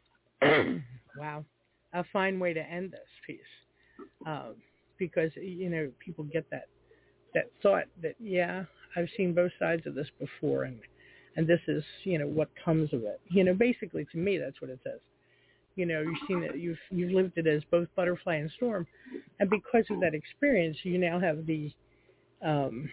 wow, a fine way to end this piece. Um, because, you know, people get that, that thought that, yeah, I've seen both sides of this before, and And this is, you know, what comes of it. You know, basically, to me, that's what it says. You know, you've seen it, you've you've lived it as both butterfly and storm, and because of that experience, you now have the um,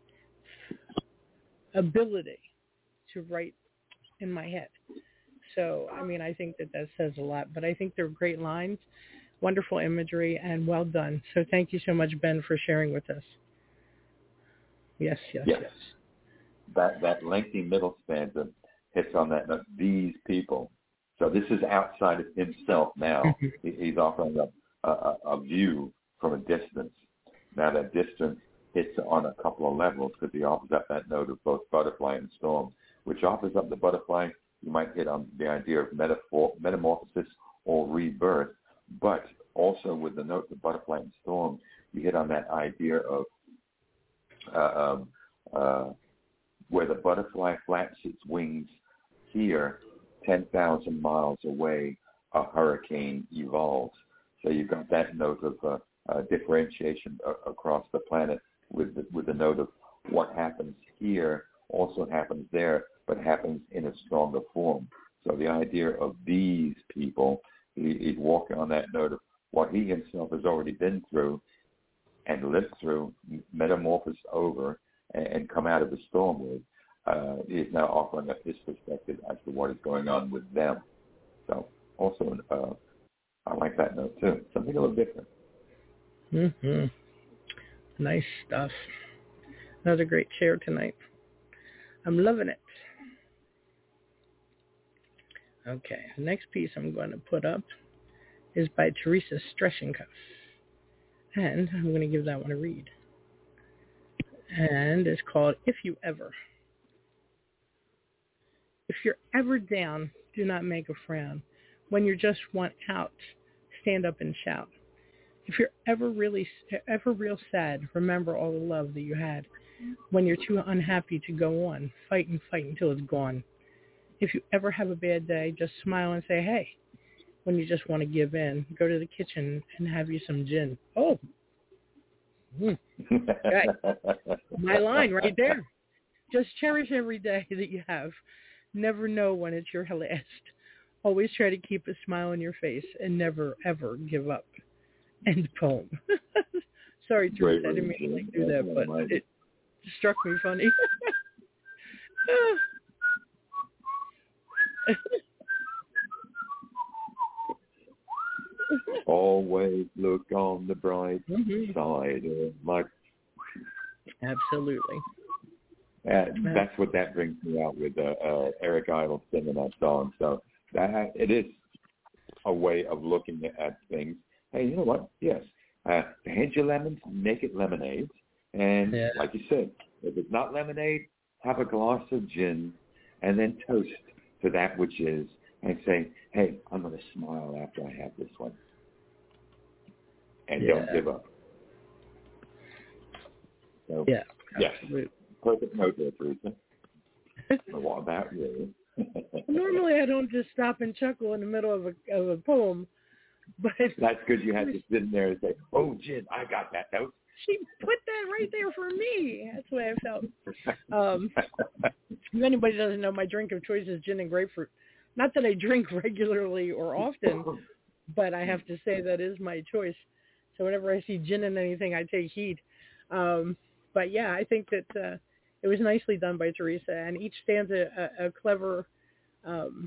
ability to write in my head. So, I mean, I think that that says a lot. But I think they're great lines, wonderful imagery, and well done. So, thank you so much, Ben, for sharing with us. Yes, yes, yes. yes. That that lengthy middle stanza hits on that note, these people. So this is outside of himself now. Mm-hmm. He's offering a, a, a view from a distance. Now that distance hits on a couple of levels because he offers up that note of both butterfly and storm, which offers up the butterfly. You might hit on the idea of metaphor, metamorphosis or rebirth, but also with the note of butterfly and storm, you hit on that idea of uh, um, uh, where the butterfly flaps its wings here, ten thousand miles away, a hurricane evolves. So you've got that note of uh, uh, differentiation uh, across the planet with the, with the note of what happens here also happens there, but happens in a stronger form. So the idea of these people, he, he's walking on that note of what he himself has already been through and lived through, metamorphosed over, and come out of the storm with, uh, is now offering up his perspective as to what is going on with them. So also, uh, I like that note too. Something a little different. Mm-hmm. Nice stuff. Another great share tonight. I'm loving it. Okay, the next piece I'm going to put up is by Teresa Streschenkow. And I'm going to give that one a read. And it's called If You Ever. If you're ever down, do not make a frown. When you just want out, stand up and shout. If you're ever really, ever real sad, remember all the love that you had. When you're too unhappy to go on, fight and fight until it's gone. If you ever have a bad day, just smile and say, hey. When you just want to give in, go to the kitchen and have you some gin. Oh, mm. Okay. My line right there. Just cherish every day that you have. Never know when it's your last. Always try to keep a smile on your face and never, ever give up. End poem. Sorry, Teresa, I didn't mean to like do that, but it struck me funny. Always look on the bright mm-hmm. side of life. Absolutely. Uh, that's what that brings me out with uh, uh, Eric Idle singing that song. So that it is a way of looking at things. Hey, you know what? Yes, uh, hand your lemons, make it lemonade, and yeah. like you said, if it's not lemonade, have a glass of gin, and then toast to that which is, and say, hey, I'm going to smile after I have this one, and yeah. don't give up. So, yeah, yes. absolutely. Perfect note there, Teresa. What about you? Normally, I don't just stop and chuckle in the middle of a of a poem, but that's good. You had to sit in there and say, "Oh, Jen, I got that note." She put that right there for me. That's the way I felt. Um, if anybody doesn't know, my drink of choice is gin and grapefruit. Not that I drink regularly or often, but I have to say that is my choice. So whenever I see gin in anything, I take heed. Um, but yeah, I think that uh, it was nicely done by Teresa, and each stanza a, a clever um,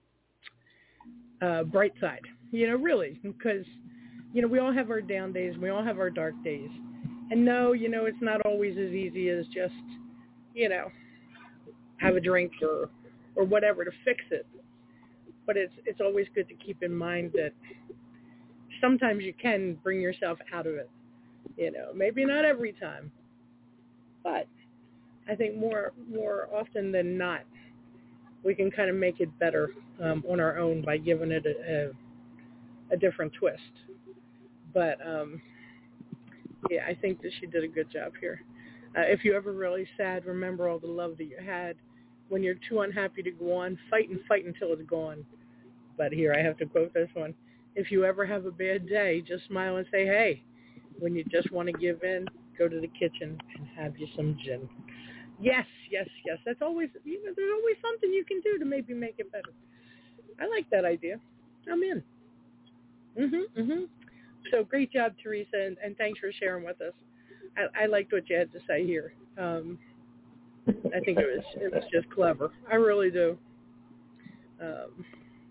uh, bright side. You know, really, because you know we all have our down days, we all have our dark days, and no, you know, it's not always as easy as just you know have a drink or or whatever to fix it. But it's it's always good to keep in mind that sometimes you can bring yourself out of it. You know, maybe not every time, but I think more more often than not, we can kind of make it better um, on our own by giving it a, a, a different twist. But um, yeah, I think that she did a good job here. Uh, if you're ever really sad, remember all the love that you had. When you're too unhappy to go on, fight and fight until it's gone. But here, I have to quote this one. If you ever have a bad day, just smile and say, hey. When you just want to give in, go to the kitchen and have you some gin. Yes, yes, yes. That's always, you know, there's always something you can do to maybe make it better. I like that idea. I'm in. Mm-hmm, mm-hmm. So great job, Teresa, and, and thanks for sharing with us. I, I liked what you had to say here. Um, I think it was it was just clever. I really do. Um,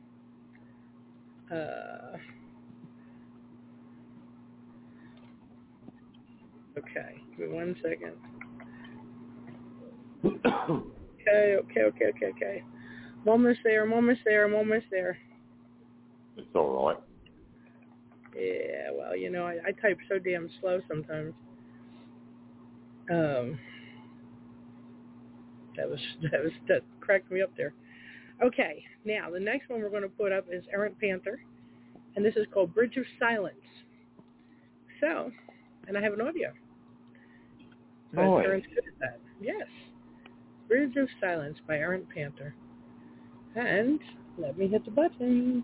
uh, okay, give me one second. Okay, okay, okay, okay, okay. I'm almost there, I'm almost there, I'm almost there. It's all right. Yeah, well, you know, I, I type so damn slow sometimes. Um, that was, that was, that cracked me up there. Okay, now the next one we're going to put up is Errant Panther, and this is called Bridge of Silence. So, and I have an audio. Oh, Errant's good at that. Yes. Bridge of Silence by Errant Panther. And let me hit the button.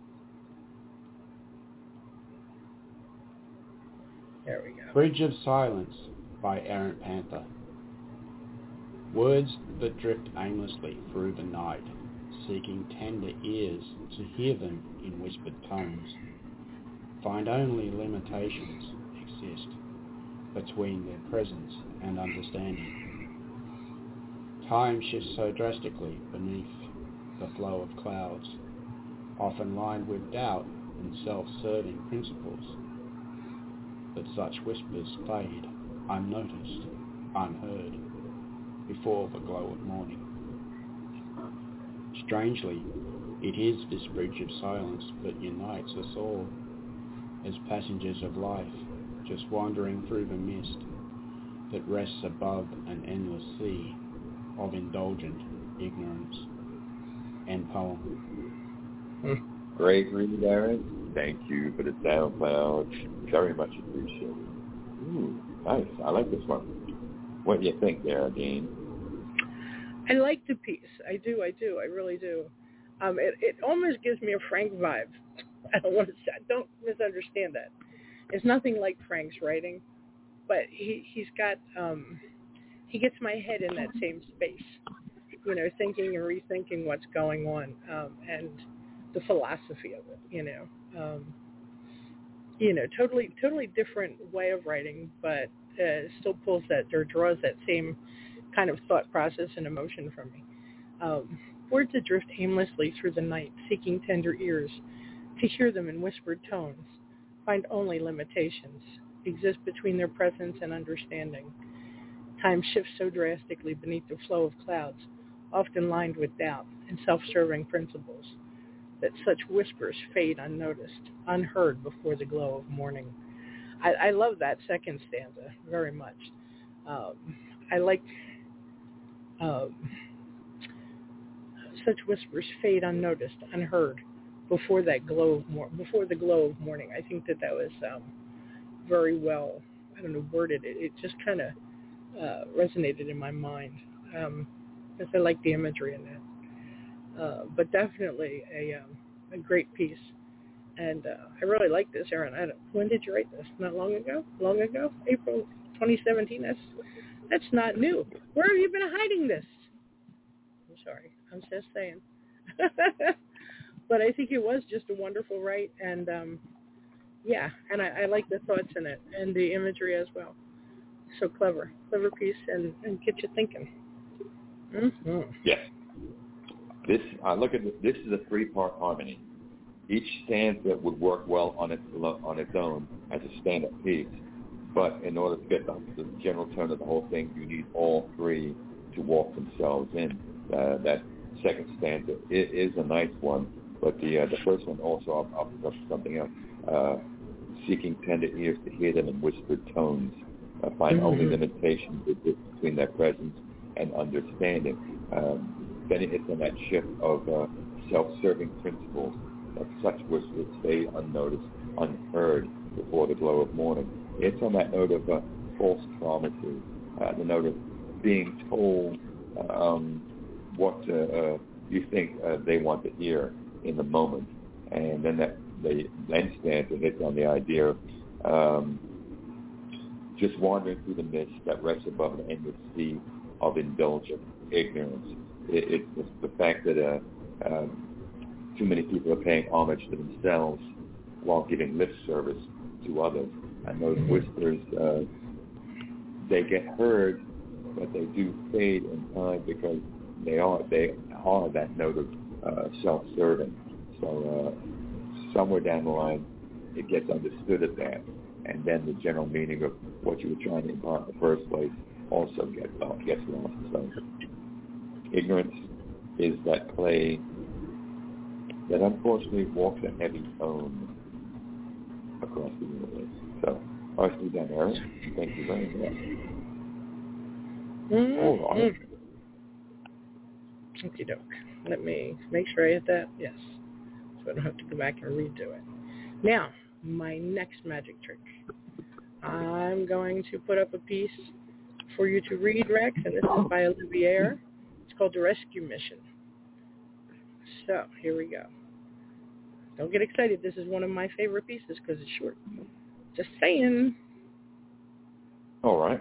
There we go. Bridge of Silence by Errant Panther. Words that drift aimlessly through the night, seeking tender ears to hear them in whispered tones, find only limitations exist between their presence and understanding. Time shifts so drastically beneath the flow of clouds, often lined with doubt and self-serving principles, that such whispers fade unnoticed, unheard, before the glow of morning. Strangely, it is this bridge of silence that unites us all, as passengers of life, just wandering through the mist that rests above an endless sea of indulgent ignorance. End poem. Great read, Aaron. Thank you for the SoundCloud. Very much appreciated. Ooh, nice. I like this one. What do you think there, Dean? I like the piece. I do. I do. I really do. Um, it, it almost gives me a Frank vibe. I don't want to say, don't misunderstand that. It's nothing like Frank's writing, but he he's got um, he gets my head in that same space. You know, thinking and rethinking what's going on, um, and the philosophy of it. You know, um, you know, totally totally different way of writing, but uh, still pulls that or draws that same kind of thought process and emotion from me. Um, Words that drift aimlessly through the night, seeking tender ears, to hear them in whispered tones, find only limitations, exist between their presence and understanding. Time shifts so drastically beneath the flow of clouds, often lined with doubt and self-serving principles, that such whispers fade unnoticed, unheard before the glow of morning. I, I love that second stanza very much. Um, I like um, such whispers fade unnoticed, unheard before that glow of mor- before the glow of morning. I think that that was um, very well, I don't know, worded. It, it just kind of uh, resonated in my mind um, because I like the imagery in that. Uh, but definitely a um, a great piece. And uh, I really like this, Aaron. I don't, when did you write this? Not long ago? Long ago? April twenty seventeen? That's that's not new. Where have you been hiding this? I'm sorry. I'm just saying. But I think it was just a wonderful write. And, um, yeah, and I, I like the thoughts in it and the imagery as well. So clever. Clever piece and, and get you thinking. Mm-hmm. Yes. This, uh, look at this. This is a three-part harmony. Each stanza would work well on its on its own as a stand-up piece, but in order to get the, the general tone of the whole thing, you need all three to walk themselves in. Uh, that second stanza is, is a nice one, but the uh, the first one also offers up something else. Uh, seeking tender ears to hear them in whispered tones, uh, find mm-hmm. only limitations between their presence and understanding. Um, then it's on that shift of uh, self-serving principles. That such whispers stay unnoticed, unheard before the glow of morning. It's on that note of uh, false promises, uh, the note of being told um, what uh, uh, you think uh, they want to hear in the moment, and then that the then stanza hits on the idea of um, just wandering through the mist that rests above an endless sea of indulgent ignorance. It, it's the fact that uh, um, too many people are paying homage to themselves while giving lip service to others. And those whispers, uh, they get heard, but they do fade in time because they are they are that note of uh, self-serving. So uh, somewhere down the line, it gets understood as that, and then the general meaning of what you were trying to impart in the first place also gets uh, gets lost. So ignorance is that clay that unfortunately walks a heavy tone across the universe. So, nicely done, Aaron. Thank you very much. Mm-hmm. All right. Okie doke. Let me make sure I hit that. Yes. So I don't have to go back and redo it. Now, my next magic trick. I'm going to put up a piece for you to read, Rex, and this is by Olivier. It's called The Rescue Mission. So, here we go. Don't get excited. This is one of my favorite pieces because it's short. Just saying. All right.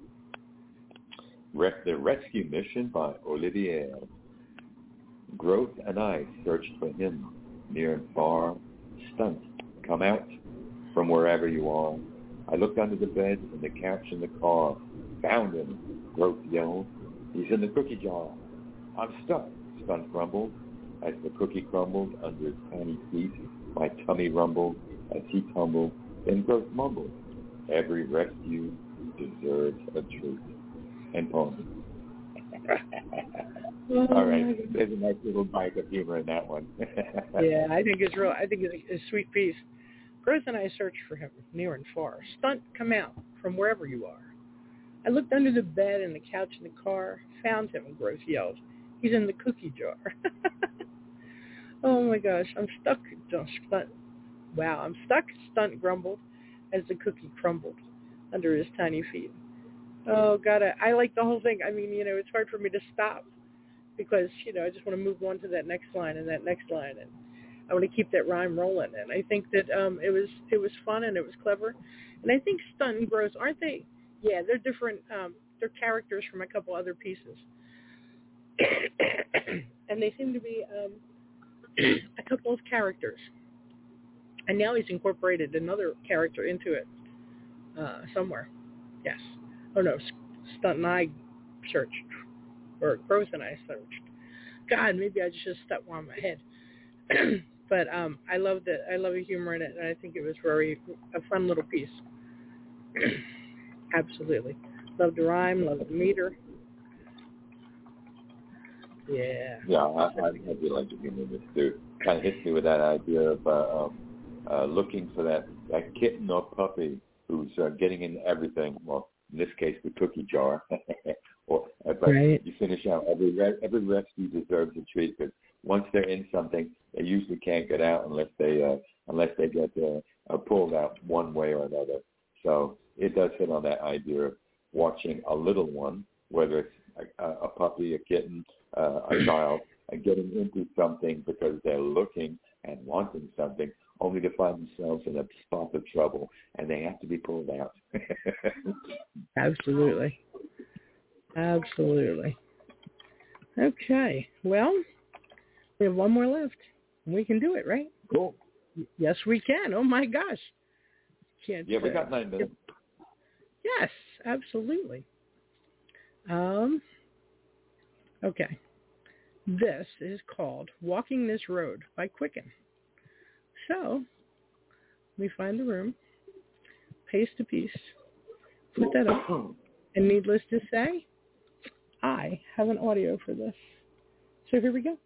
Re- the Rescue Mission by Olivier. Growth and I searched for him, near and far. Stunt, come out from wherever you are. I looked under the bed and the couch in the car. Found him, Growth yelled. He's in the cookie jar. I'm stuck, Stunt grumbled. As the cookie crumbled under his tiny feet, my tummy rumbled as he tumbled, then Growth mumbled. Every rescue deserves a treat. And poem. All right, there's a nice little bite of humor in that one. Yeah, I think it's real. I think it's a, a sweet piece. Growth and I searched for him near and far. Stunt, come out from wherever you are. I looked under the bed and the couch in the car, found him, Growth yelled. He's in the cookie jar. Oh my gosh, I'm stuck. Stunt. Wow, I'm stuck. Stunt grumbled as the cookie crumbled under his tiny feet. Oh God, I, I like the whole thing. I mean, you know, it's hard for me to stop because, you know, I just want to move on to that next line and that next line, and I want to keep that rhyme rolling. And I think that um, it was it was fun and it was clever. And I think Stunt and Growth, aren't they? Yeah, they're different. Um, they're characters from a couple other pieces, and they seem to be um, a couple of characters. And now he's incorporated another character into it uh, somewhere. Yes. Oh no, Stunt and I searched, or Growth and I searched. God, maybe I just stuck one on my head. But um, I love the I love the humor in it, and I think it was very a fun little piece. Absolutely, love the rhyme, love the meter. Yeah. Yeah, I, I, I do like the humor in this too. Kind of hits me with that idea of uh, um, uh, looking for that, that kitten or puppy who's uh, getting into everything. Well, in this case, the cookie jar. or uh, but right. You finish out every re- every rescue deserves a treat, because once they're in something, they usually can't get out unless they uh, unless they get uh, uh, pulled out one way or another. So it does hit on that idea of watching a little one, whether it's a, a puppy, a kitten, uh, a child, and getting into something because they're looking and wanting something, only to find themselves in a spot of trouble, and they have to be pulled out. Absolutely. Absolutely. Okay. Well, we have one more left. We can do it, right? Cool. Yes, we can. Oh, my gosh. Can't yeah, we uh, got nine minutes. Yes, absolutely. Um. Okay. This is called Walking This Road by Quicken. So, we find the room, paste a piece, put that up, and needless to say, I have an audio for this. So here we go.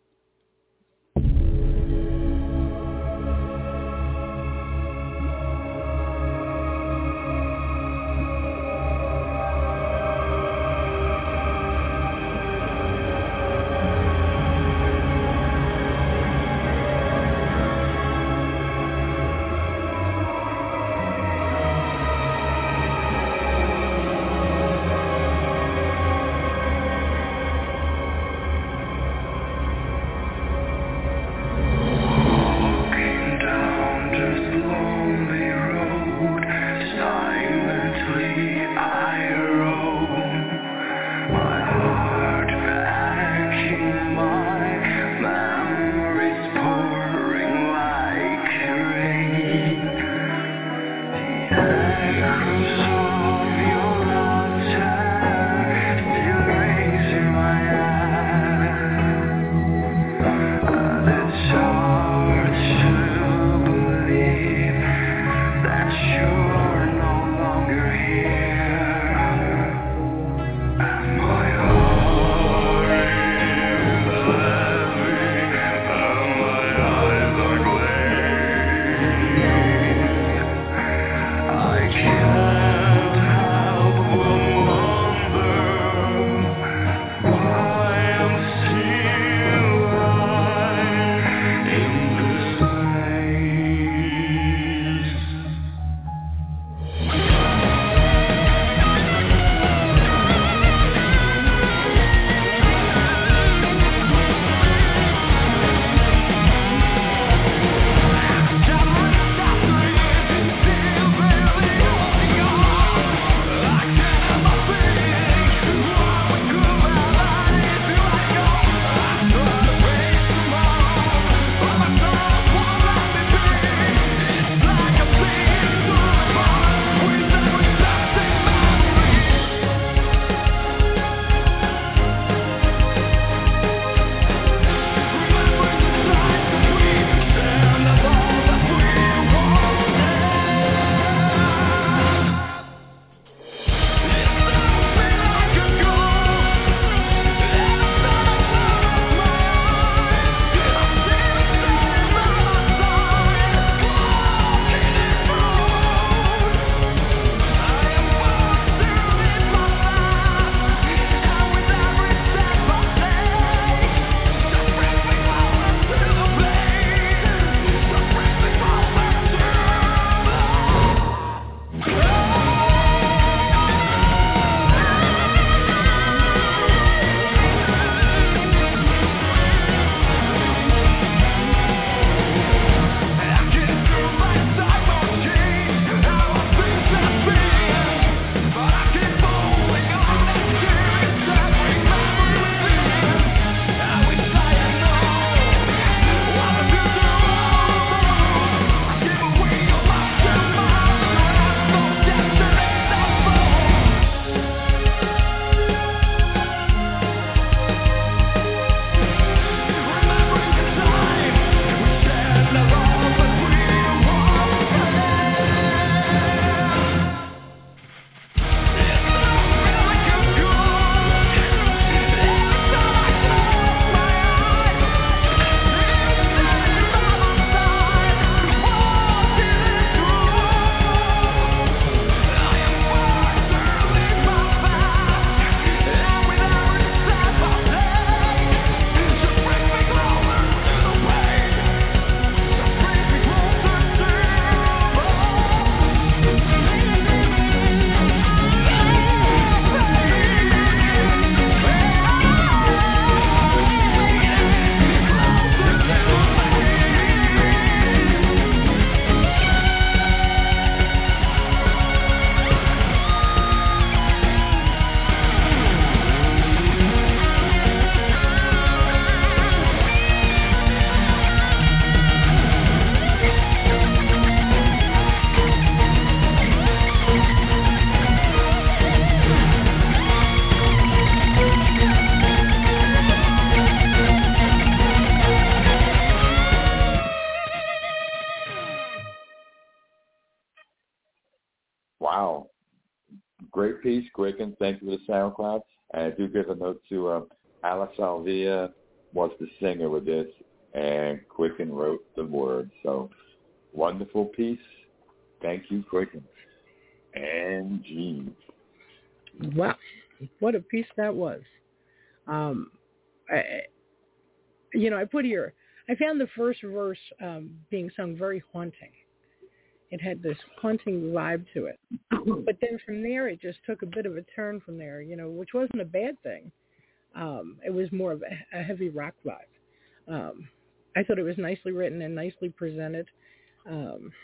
great piece, Quicken. Thank you for the SoundCloud. And I do give a note to uh, Alice Alvia was the singer with this, and Quicken wrote the words. So wonderful piece. Thank you, Quicken. And Gene. Wow, what a piece that was. Um, I, you know, I put here, I found the first verse um, being sung very haunting. It had this haunting vibe to it. But then from there, it just took a bit of a turn from there, you know, which wasn't a bad thing. Um, it was more of a, a heavy rock vibe. Um, I thought it was nicely written and nicely presented. Um,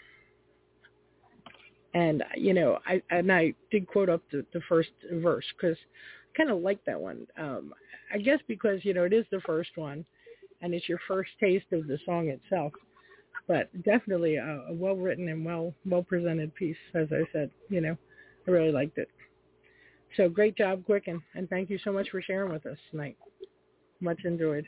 and, you know, I and I did quote up the, the first verse because I kind of like that one. Um, I guess because, you know, it is the first one and it's your first taste of the song itself. But definitely a, a well-written and well, well-presented piece, as I said. You know, I really liked it. So great job, Quicken, and thank you so much for sharing with us tonight. Much enjoyed.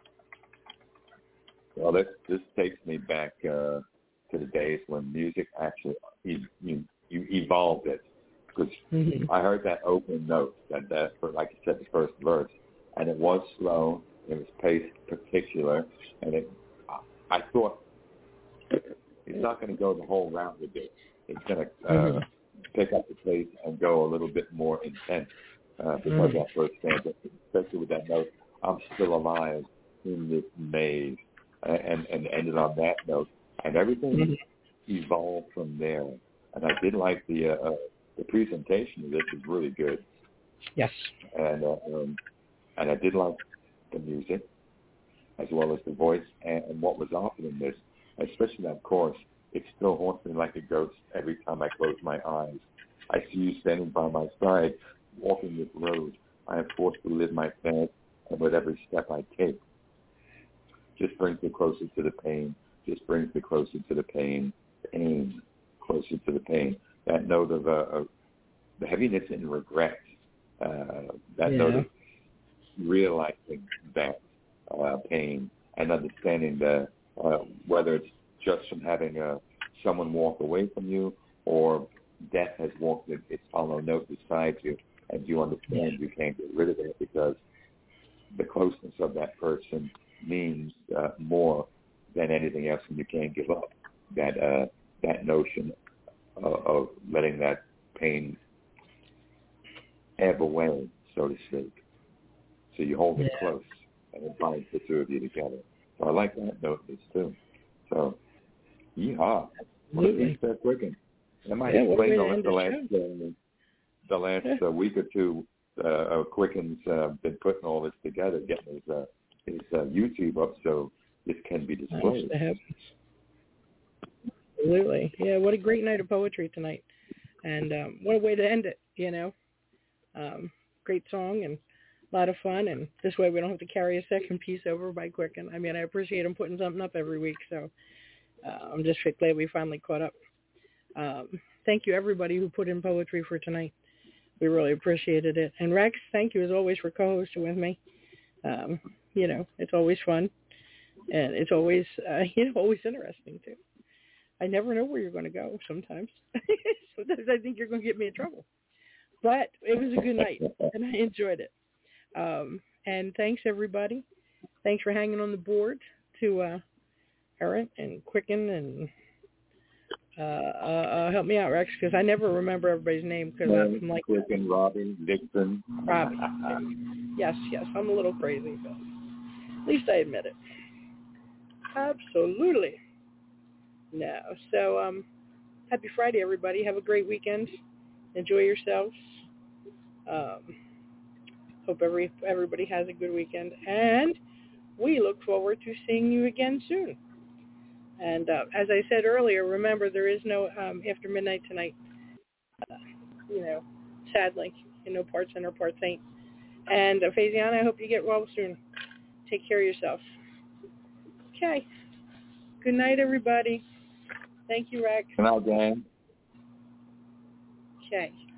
Well, this this takes me back uh, to the days when music actually you you, you evolved it, because mm-hmm. I heard that opening note, that that like I said, the first verse, and it was slow, it was paced particular, and it I thought. It's not going to go the whole route with it. It's going to uh, mm-hmm. pick up the pace and go a little bit more intense uh, because mm-hmm. that first stanza, especially with that note, I'm still alive in this maze, and, and ended on that note. And everything mm-hmm. evolved from there. And I did like the uh, uh, the presentation of this is really good. Yes. And uh, um, and I did like the music as well as the voice and, and what was offered in this. Especially that chorus, it still haunts me like a ghost every time I close my eyes. I see you standing by my side, walking this road. I am forced to live my path, and with every step I take, just brings me closer to the pain, just brings me closer to the pain, pain, closer to the pain. That note of, uh, of the heaviness and regret, uh, that yeah. note of realizing that uh, pain and understanding the Uh, whether it's just from having uh, someone walk away from you or death has walked its, its hollow note beside you, and you understand you can't get rid of it because the closeness of that person means uh, more than anything else, and you can't give up that uh, that notion of, of letting that pain ebb away, so to speak. So you hold yeah. it close, and it binds the two of you together. So I like that note this too. So, yeehaw! What a piece that Quicken. That might yeah, explain the, the last uh, the last yeah. uh, week or two. Uh, Quicken's uh, been putting all this together, getting his uh, his uh, YouTube up so this can be displayed. Absolutely, yeah. What a great night of poetry tonight, and um, what a way to end it. You know, um, great song and. A lot of fun, and this way we don't have to carry a second piece over by Quicken. I mean, I appreciate him putting something up every week, so uh, I'm just glad we finally caught up. Um, thank you, everybody who put in poetry for tonight. We really appreciated it. And Rex, thank you as always for co-hosting with me. Um, you know, it's always fun, and it's always, uh, you know, always interesting, too. I never know where you're going to go sometimes. Sometimes I think you're going to get me in trouble. But it was a good night, and I enjoyed it. Um, and thanks, everybody. Thanks for hanging on the board to uh, Aaron and Quicken and uh, uh, uh, help me out, Rex, because I never remember everybody's name because I'm like Quicken, Robin, Dixon. Robin. Yes, yes. I'm a little crazy, but at least I admit it. Absolutely. No. So, um, happy Friday, everybody. Have a great weekend. Enjoy yourselves. Um, Hope every everybody has a good weekend, and we look forward to seeing you again soon. And uh, as I said earlier, remember there is no um, after midnight tonight. Uh, you know, sadly, in no parts in or parts ain't. And uh, Faisiana, I hope you get well soon. Take care of yourself. Okay. Good night, everybody. Thank you, Rex. Good night, Dan. Okay.